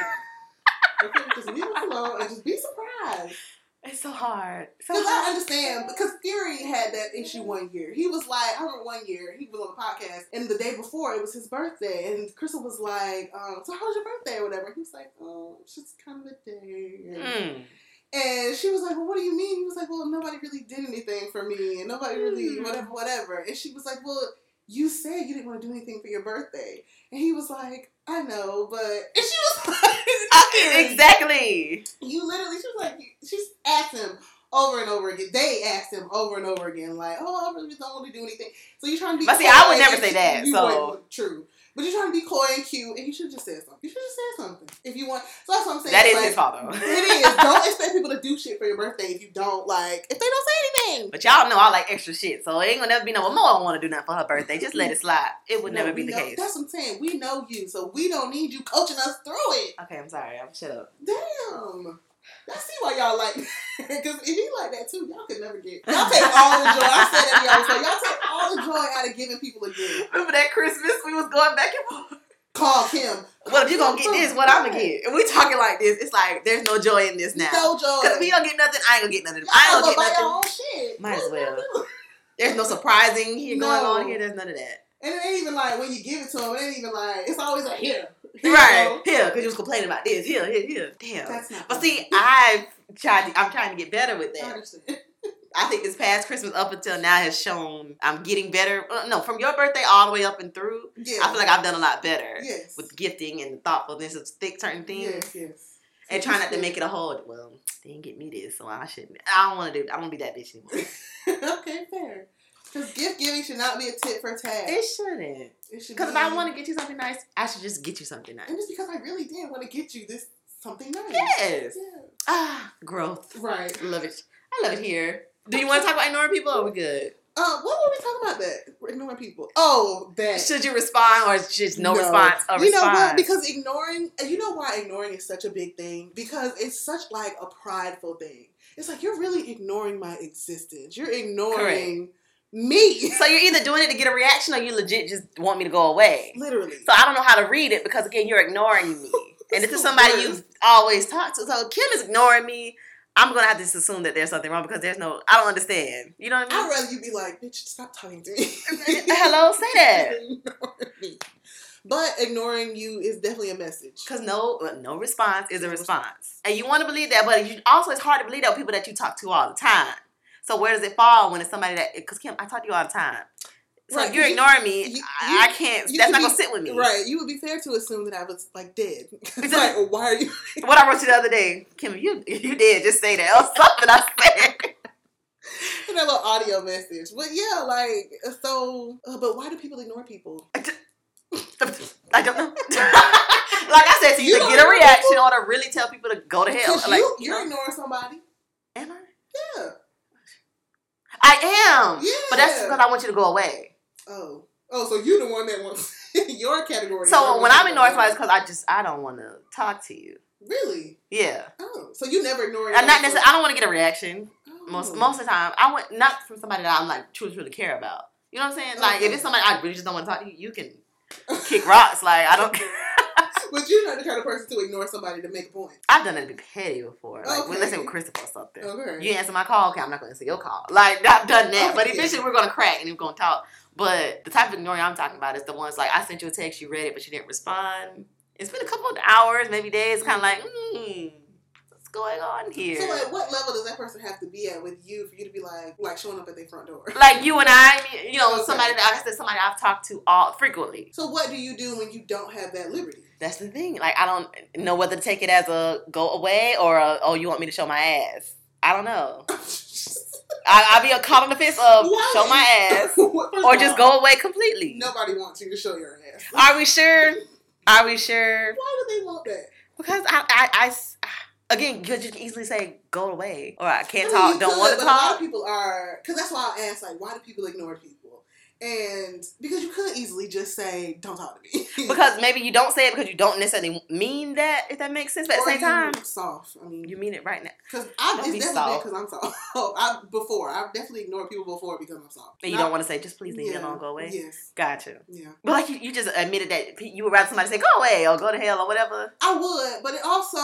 S1: just leave us alone and just be surprised.
S2: It's so hard.
S1: Because I understand. Because Fury had that issue one year. He was like, I remember one year, he was on the podcast, and the day before, it was his birthday, and Crystal was like, so how was your birthday or whatever? He was like, oh, it's just kind of a day. And she was like, well, what do you mean? He was like, well, nobody really did anything for me, and nobody really whatever. And she was like, well, you said you didn't want to do anything for your birthday. And he was like, I know, but... And she was like...
S2: Exactly.
S1: You literally... She was like... She asked him over and over again. They asked him over and over again, like, oh, I really don't want to do anything. So you're trying to be...
S2: But see, I would never say that, so...
S1: True. But you're trying to be coy and cute, and you should have just said something. You should have just said something. If you want... So that's what I'm saying.
S2: That is his fault, though.
S1: It is. Don't expect people to do shit for your birthday if you don't, like... If they don't say anything.
S2: But y'all know I like extra shit, so it ain't gonna never be no... Well, Mo don't want to do nothing for her birthday. Just let it slide. It would never be the case.
S1: That's what I'm saying. We know you, so we don't need you coaching us through it.
S2: Okay, I'm sorry. I'm shut up.
S1: Damn. I see why y'all like that. Because if he like that too, y'all could never get... Y'all take all the joy. I said that to y'all before. Y'all take all the joy out of giving people a gift.
S2: Remember that Christmas we was going back and forth?
S1: Call Kim.
S2: Well, if you gonna get this, what I'm gonna get? If we talking like this, it's like there's no joy in this now.
S1: No joy.
S2: Because if we don't get nothing, I ain't gonna get nothing. I ain't gonna get nothing.
S1: Your own shit.
S2: Might as well. There's no surprising here going on here. There's none of that.
S1: And it ain't even like when you give it to them. It ain't even like it's always like here.
S2: Right here, because you was complaining about this. Here. Damn.
S1: That's not.
S2: But see, I'm trying to get better with that.
S1: I understand.
S2: I think this past Christmas up until now has shown I'm getting better. No, from your birthday all the way up and through, I feel like I've done a lot better with gifting and the thoughtfulness of certain things.
S1: Yes.
S2: And try not to make it a whole, well, they didn't get me this, so I shouldn't. I don't want to do. I don't be that bitch anymore.
S1: Okay, fair. Because gift giving should not be a tit for tat.
S2: It shouldn't.
S1: It should.
S2: Because if I want to get you something nice, I should just get you something nice.
S1: And just because I really did want to get you this something nice.
S2: Yes.
S1: Yeah.
S2: Ah, growth.
S1: Right.
S2: Love it. I love it here. Do you want to talk about ignoring people, or are we good?
S1: What were we talking about that? We're ignoring people. Oh, that.
S2: Should you respond or just no response? Or
S1: you
S2: response?
S1: know what? Because ignoring, you know why ignoring is such a big thing? Because it's such like a prideful thing. It's like, you're really ignoring my existence. You're ignoring me.
S2: So you're either doing it to get a reaction or you legit just want me to go away.
S1: Literally.
S2: So I don't know how to read it because, again, you're ignoring me. And this is somebody you always talk to. So Kim is ignoring me. I'm going to have to just assume that there's something wrong because there's no, I don't understand. You know what I mean?
S1: I'd rather you be like, bitch, stop talking to me.
S2: Hello, say that.
S1: Ignore me. But ignoring you is definitely a message.
S2: Because no response is a response. And you want to believe that, but also it's hard to believe that with people that you talk to all the time. So where does it fall when it's somebody that, because Kim, I talk to you all the time. So
S1: right,
S2: if you're ignoring me, I can't, that's not going to sit with me.
S1: Right. You would be fair to assume that I was like dead. It's like, well, why are you?
S2: What I wrote you the other day, Kim, if you did, just say that. Or something I said.
S1: In that little audio message. But yeah, like, so, but why do people ignore people?
S2: I don't know. Like I said, to either get a reaction or to really tell people to go to hell. Like,
S1: you're ignoring somebody.
S2: Am I?
S1: Yeah.
S2: I am.
S1: Yeah.
S2: But that's because I want you to go away.
S1: Oh, so you're the one that wants your category.
S2: So when I'm ignoring somebody, it's because I don't want to talk to you.
S1: Really?
S2: Yeah.
S1: Oh, so you never ignore.
S2: I'm not necessarily. I don't want to get a reaction.
S1: Oh.
S2: Most of the time, I want not from somebody that I'm like truly care about. You know what I'm saying? Like if it's somebody I really just don't want to talk to you, you can kick rocks. Like I don't care.
S1: But you're not the kind of person to ignore somebody to make a point.
S2: I've done it to be petty before. Like
S1: Okay.
S2: let's say with Christopher or something.
S1: Okay.
S2: You answer my call, okay, I'm not going to answer your call. Like I've done that. But eventually we're going to crack and we're going to talk. But the type of ignoring I'm talking about is the ones like I sent you a text, you read it, but you didn't respond. It's been a couple of hours, maybe days, kind of like, what's going on here?
S1: So at what level does that person have to be at with you for you to be like showing up at their front door?
S2: Like you and I, you know,
S1: Okay.
S2: somebody I've talked to frequently.
S1: So what do you do when you don't have that liberty?
S2: That's the thing. Like I don't know whether to take it as a go away or you want me to show my ass. I don't know. I'll be caught on the fence of show my ass or just go away completely.
S1: Nobody wants you to show your ass.
S2: Are we sure? Are we sure?
S1: Why do they want that?
S2: Because I again, you can easily say go away or I can't talk, don't want to
S1: talk. A lot
S2: talk.
S1: of people are, because that's why I asked, like, why do people ignore people? And because you could easily just say, don't talk to me.
S2: Because maybe you don't say it because you don't necessarily mean that, if that makes sense. But at the same time,
S1: soft. I mean,
S2: you mean it right now.
S1: Because it's definitely because I'm soft. I've definitely ignored people before because I'm soft.
S2: And you don't want to say, just please leave me alone, go away?
S1: Yes.
S2: Gotcha.
S1: Yeah.
S2: But like you just admitted that you would rather somebody say, go away or go to hell or whatever.
S1: I would, but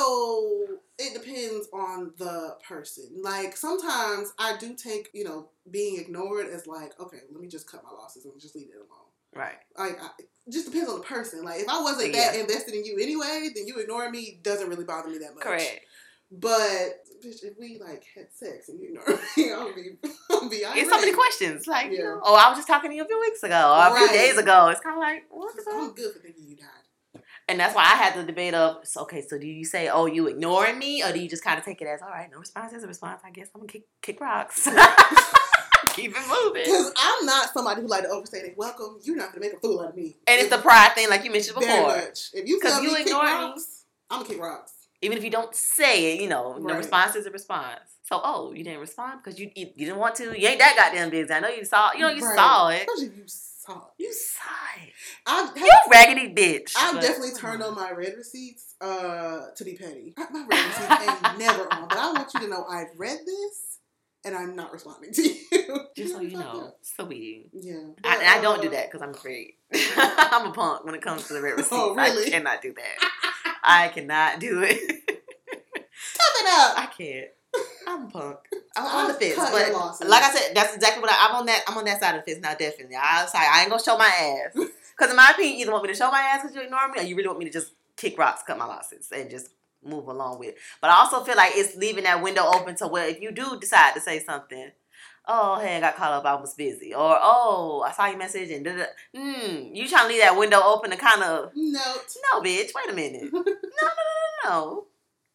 S1: it depends on the person. Like, sometimes I do take, being ignored as like, okay, let me just cut my losses and just leave it alone.
S2: Right.
S1: Like, it just depends on the person. Like, if I wasn't that invested in you anyway, then you ignoring me doesn't really bother me that much. Correct. But, bitch, if we, like, had sex and you ignore me, I'll be irate.
S2: It's so many questions. Like, I was just talking to you a few weeks ago or a few days ago. It's kind of like, what the fuck?
S1: I'm good for thinking you died.
S2: And that's why I had the debate of, okay, so do you say, oh, you ignoring me? Or do you just kind of take it as, all right, no response is a response. I guess I'm going to kick rocks. Keep it moving.
S1: Because I'm not somebody who like to overstay their welcome. You're not going to make a fool out of me.
S2: And it's the pride thing like you mentioned before.
S1: Very much. If you tell me kick rocks, I'm going to kick rocks.
S2: Even if you don't say it, no response is a response. So, you didn't respond because you didn't want to. You ain't that goddamn busy. I know you saw, you saw it.
S1: Especially if you saw it.
S2: You saw it. You raggedy bitch.
S1: I've definitely turned on my read receipts to be petty. My read receipts ain't never on, but I want you to know I've read this and I'm not responding to you.
S2: Just so you know, sweetie.
S1: Yeah.
S2: I don't do that because I'm afraid. I'm a punk when it comes to the read receipts.
S1: Oh, really?
S2: I cannot do that. I cannot do it.
S1: Tough it up.
S2: I can't. I'm a punk. I'm on the fence, but like I said, that's exactly what I'm on that side of the fence now. Definitely, I ain't gonna show my ass because in my opinion, you either want me to show my ass because you ignore me, or you really want me to just kick rocks, cut my losses, and just move along with it. But I also feel like it's leaving that window open to where if you do decide to say something, oh hey, I got caught up, I was busy, or oh I saw your message and you trying to leave that window open to kind of no bitch, wait a minute, no.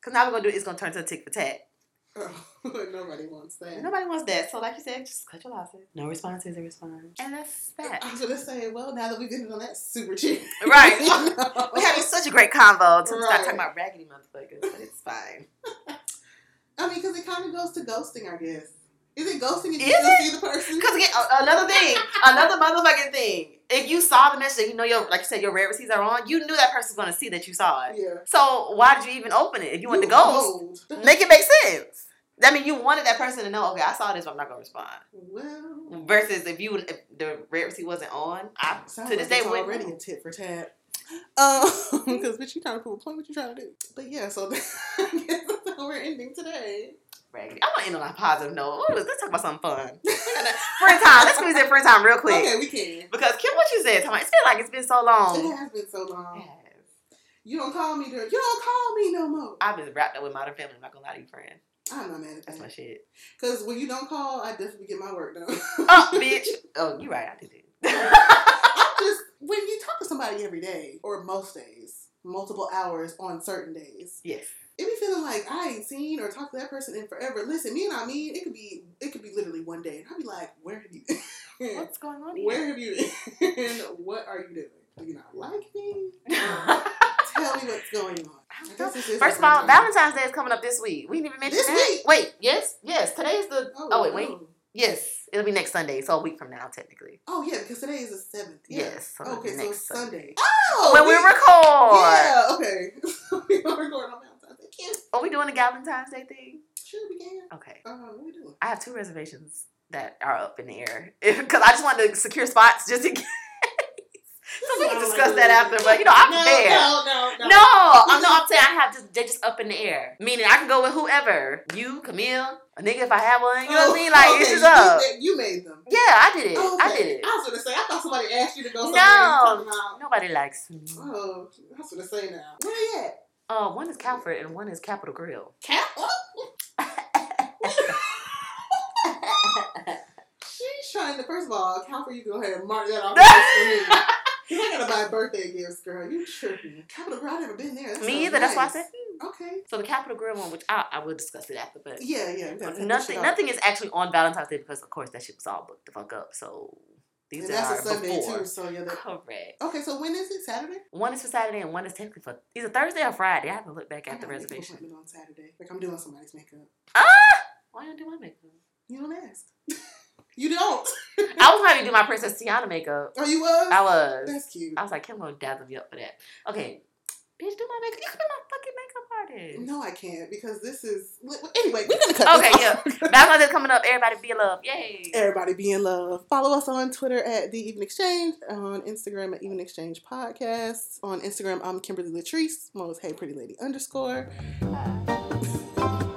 S2: Because now we're going to do it's going to turn to a tick for tat.
S1: Oh, nobody wants that.
S2: Nobody wants that. So, like you said, just cut your losses. No response is a response. And that's that.
S1: I was going to say, well, now that we've been on that super cheap.
S2: Right. We're having such a great convo until we start talking about raggedy motherfuckers, but it's fine.
S1: I mean, because it kind of goes to ghosting, I guess. Is it ghosting if you
S2: Is
S1: still
S2: it?
S1: see the person?
S2: Because again, another thing, another motherfucking thing. If you saw the message, you know like you said, your red receipts are on. You knew that person's going to see that you saw it.
S1: Yeah.
S2: So why did you even open it? If you want to ghost, make it make sense. I mean, you wanted that person to know. Okay, I saw this, but I'm not going to respond.
S1: Well.
S2: Versus if the red receipt wasn't on, to this day
S1: it's
S2: wouldn't.
S1: already a tit for tat. Because bitch, you trying to prove a point. What you trying to do? But yeah, so I guess that's how we're ending today.
S2: Raggedy. I want to end on a positive note. Let's talk about something fun. Friend time. Let's squeeze in friend time real quick.
S1: Okay, we can.
S2: Because Kim, what you said, it's been like it's been so long.
S1: It has been so long.
S2: It has.
S1: You don't call me, you don't call me no more.
S2: I've been wrapped up with Modern Family. I'm not gonna lie to you, friend.
S1: I'm not mad at that.
S2: That's my shit.
S1: Because when you don't call, I definitely get my work done.
S2: Oh, bitch. Oh, you're right. I did it.
S1: When you talk to somebody every day, or most days, multiple hours on certain days.
S2: Yes.
S1: It be feeling like I ain't seen or talked to that person in forever. Listen, me and I mean, it could be literally one day, and I'll be like, "Where have you been?
S2: What's going on here?
S1: Where have you been? What are you doing? Do you not like me? Tell me what's going on."
S2: First of all, Valentine's Day is coming up this week. We didn't even mention
S1: this
S2: that.
S1: Week?
S2: Wait, yes. Today's the. Wait.
S1: No.
S2: Yes, it'll be next Sunday, so a week from now, technically.
S1: Oh yeah, because today is the 7th. Yeah.
S2: Yes. So
S1: okay, so it's Sunday.
S2: Oh, when we record.
S1: Yeah. Okay. We gonna record on Valentine's Day. Cute.
S2: Are we doing a Valentine's Day thing?
S1: Sure, we can.
S2: Okay.
S1: What are we doing?
S2: I have 2 reservations that are up in the air because I just wanted to secure spots just in case. So we can discuss that after, but I'm prepared. No, I'm saying they're just up in the air. Meaning I can go with whoever. You, Camille, a nigga if I have one. You know what I mean? Like, it's just up.
S1: You made them.
S2: Yeah, I did it.
S1: Okay.
S2: I did it.
S1: I was going to say, I thought somebody asked you to go somewhere.
S2: No, nobody likes me.
S1: Oh, I was going to say now. Where you at?
S2: One is Calford and one is Capitol Grill.
S1: She's trying to, first of all, Calford, you go ahead and mark that off for me. Because I got to buy birthday gifts, girl. You tripping. Capitol Grill, I've never been there.
S2: Me either. Nice. That's why I said.
S1: Okay.
S2: So the Capitol Grill one, which I will discuss it after, but
S1: yeah.
S2: Nothing is actually on Valentine's Day because, of course, that shit was all booked the fuck up. So these
S1: and
S2: are
S1: that's a Sunday
S2: before.
S1: too. So yeah.
S2: Correct.
S1: Okay, so when is it? Saturday?
S2: One is for Saturday and one is technically for either Thursday or Friday. I have to look back at the reservation.
S1: I'm on Saturday. Like I'm doing somebody's makeup.
S2: Why don't you do my makeup?
S1: You don't ask. You don't.
S2: I was trying to do my Princess Tiana makeup.
S1: Oh, you was?
S2: I was.
S1: That's cute.
S2: I was like, Kim gonna dazzle me up for that. Okay. Bitch, do my makeup. You can be my fucking makeup artist.
S1: No, I can't because this is... Anyway, we're going to cut this
S2: off. Okay, yeah. Valentine's Day coming up. Everybody be in love. Yay.
S1: Everybody be in love. Follow us on Twitter at The Even Exchange. On Instagram at Even Exchange Podcast. On Instagram, I'm Kimberly Latrice. Mo is Hey Pretty Lady _.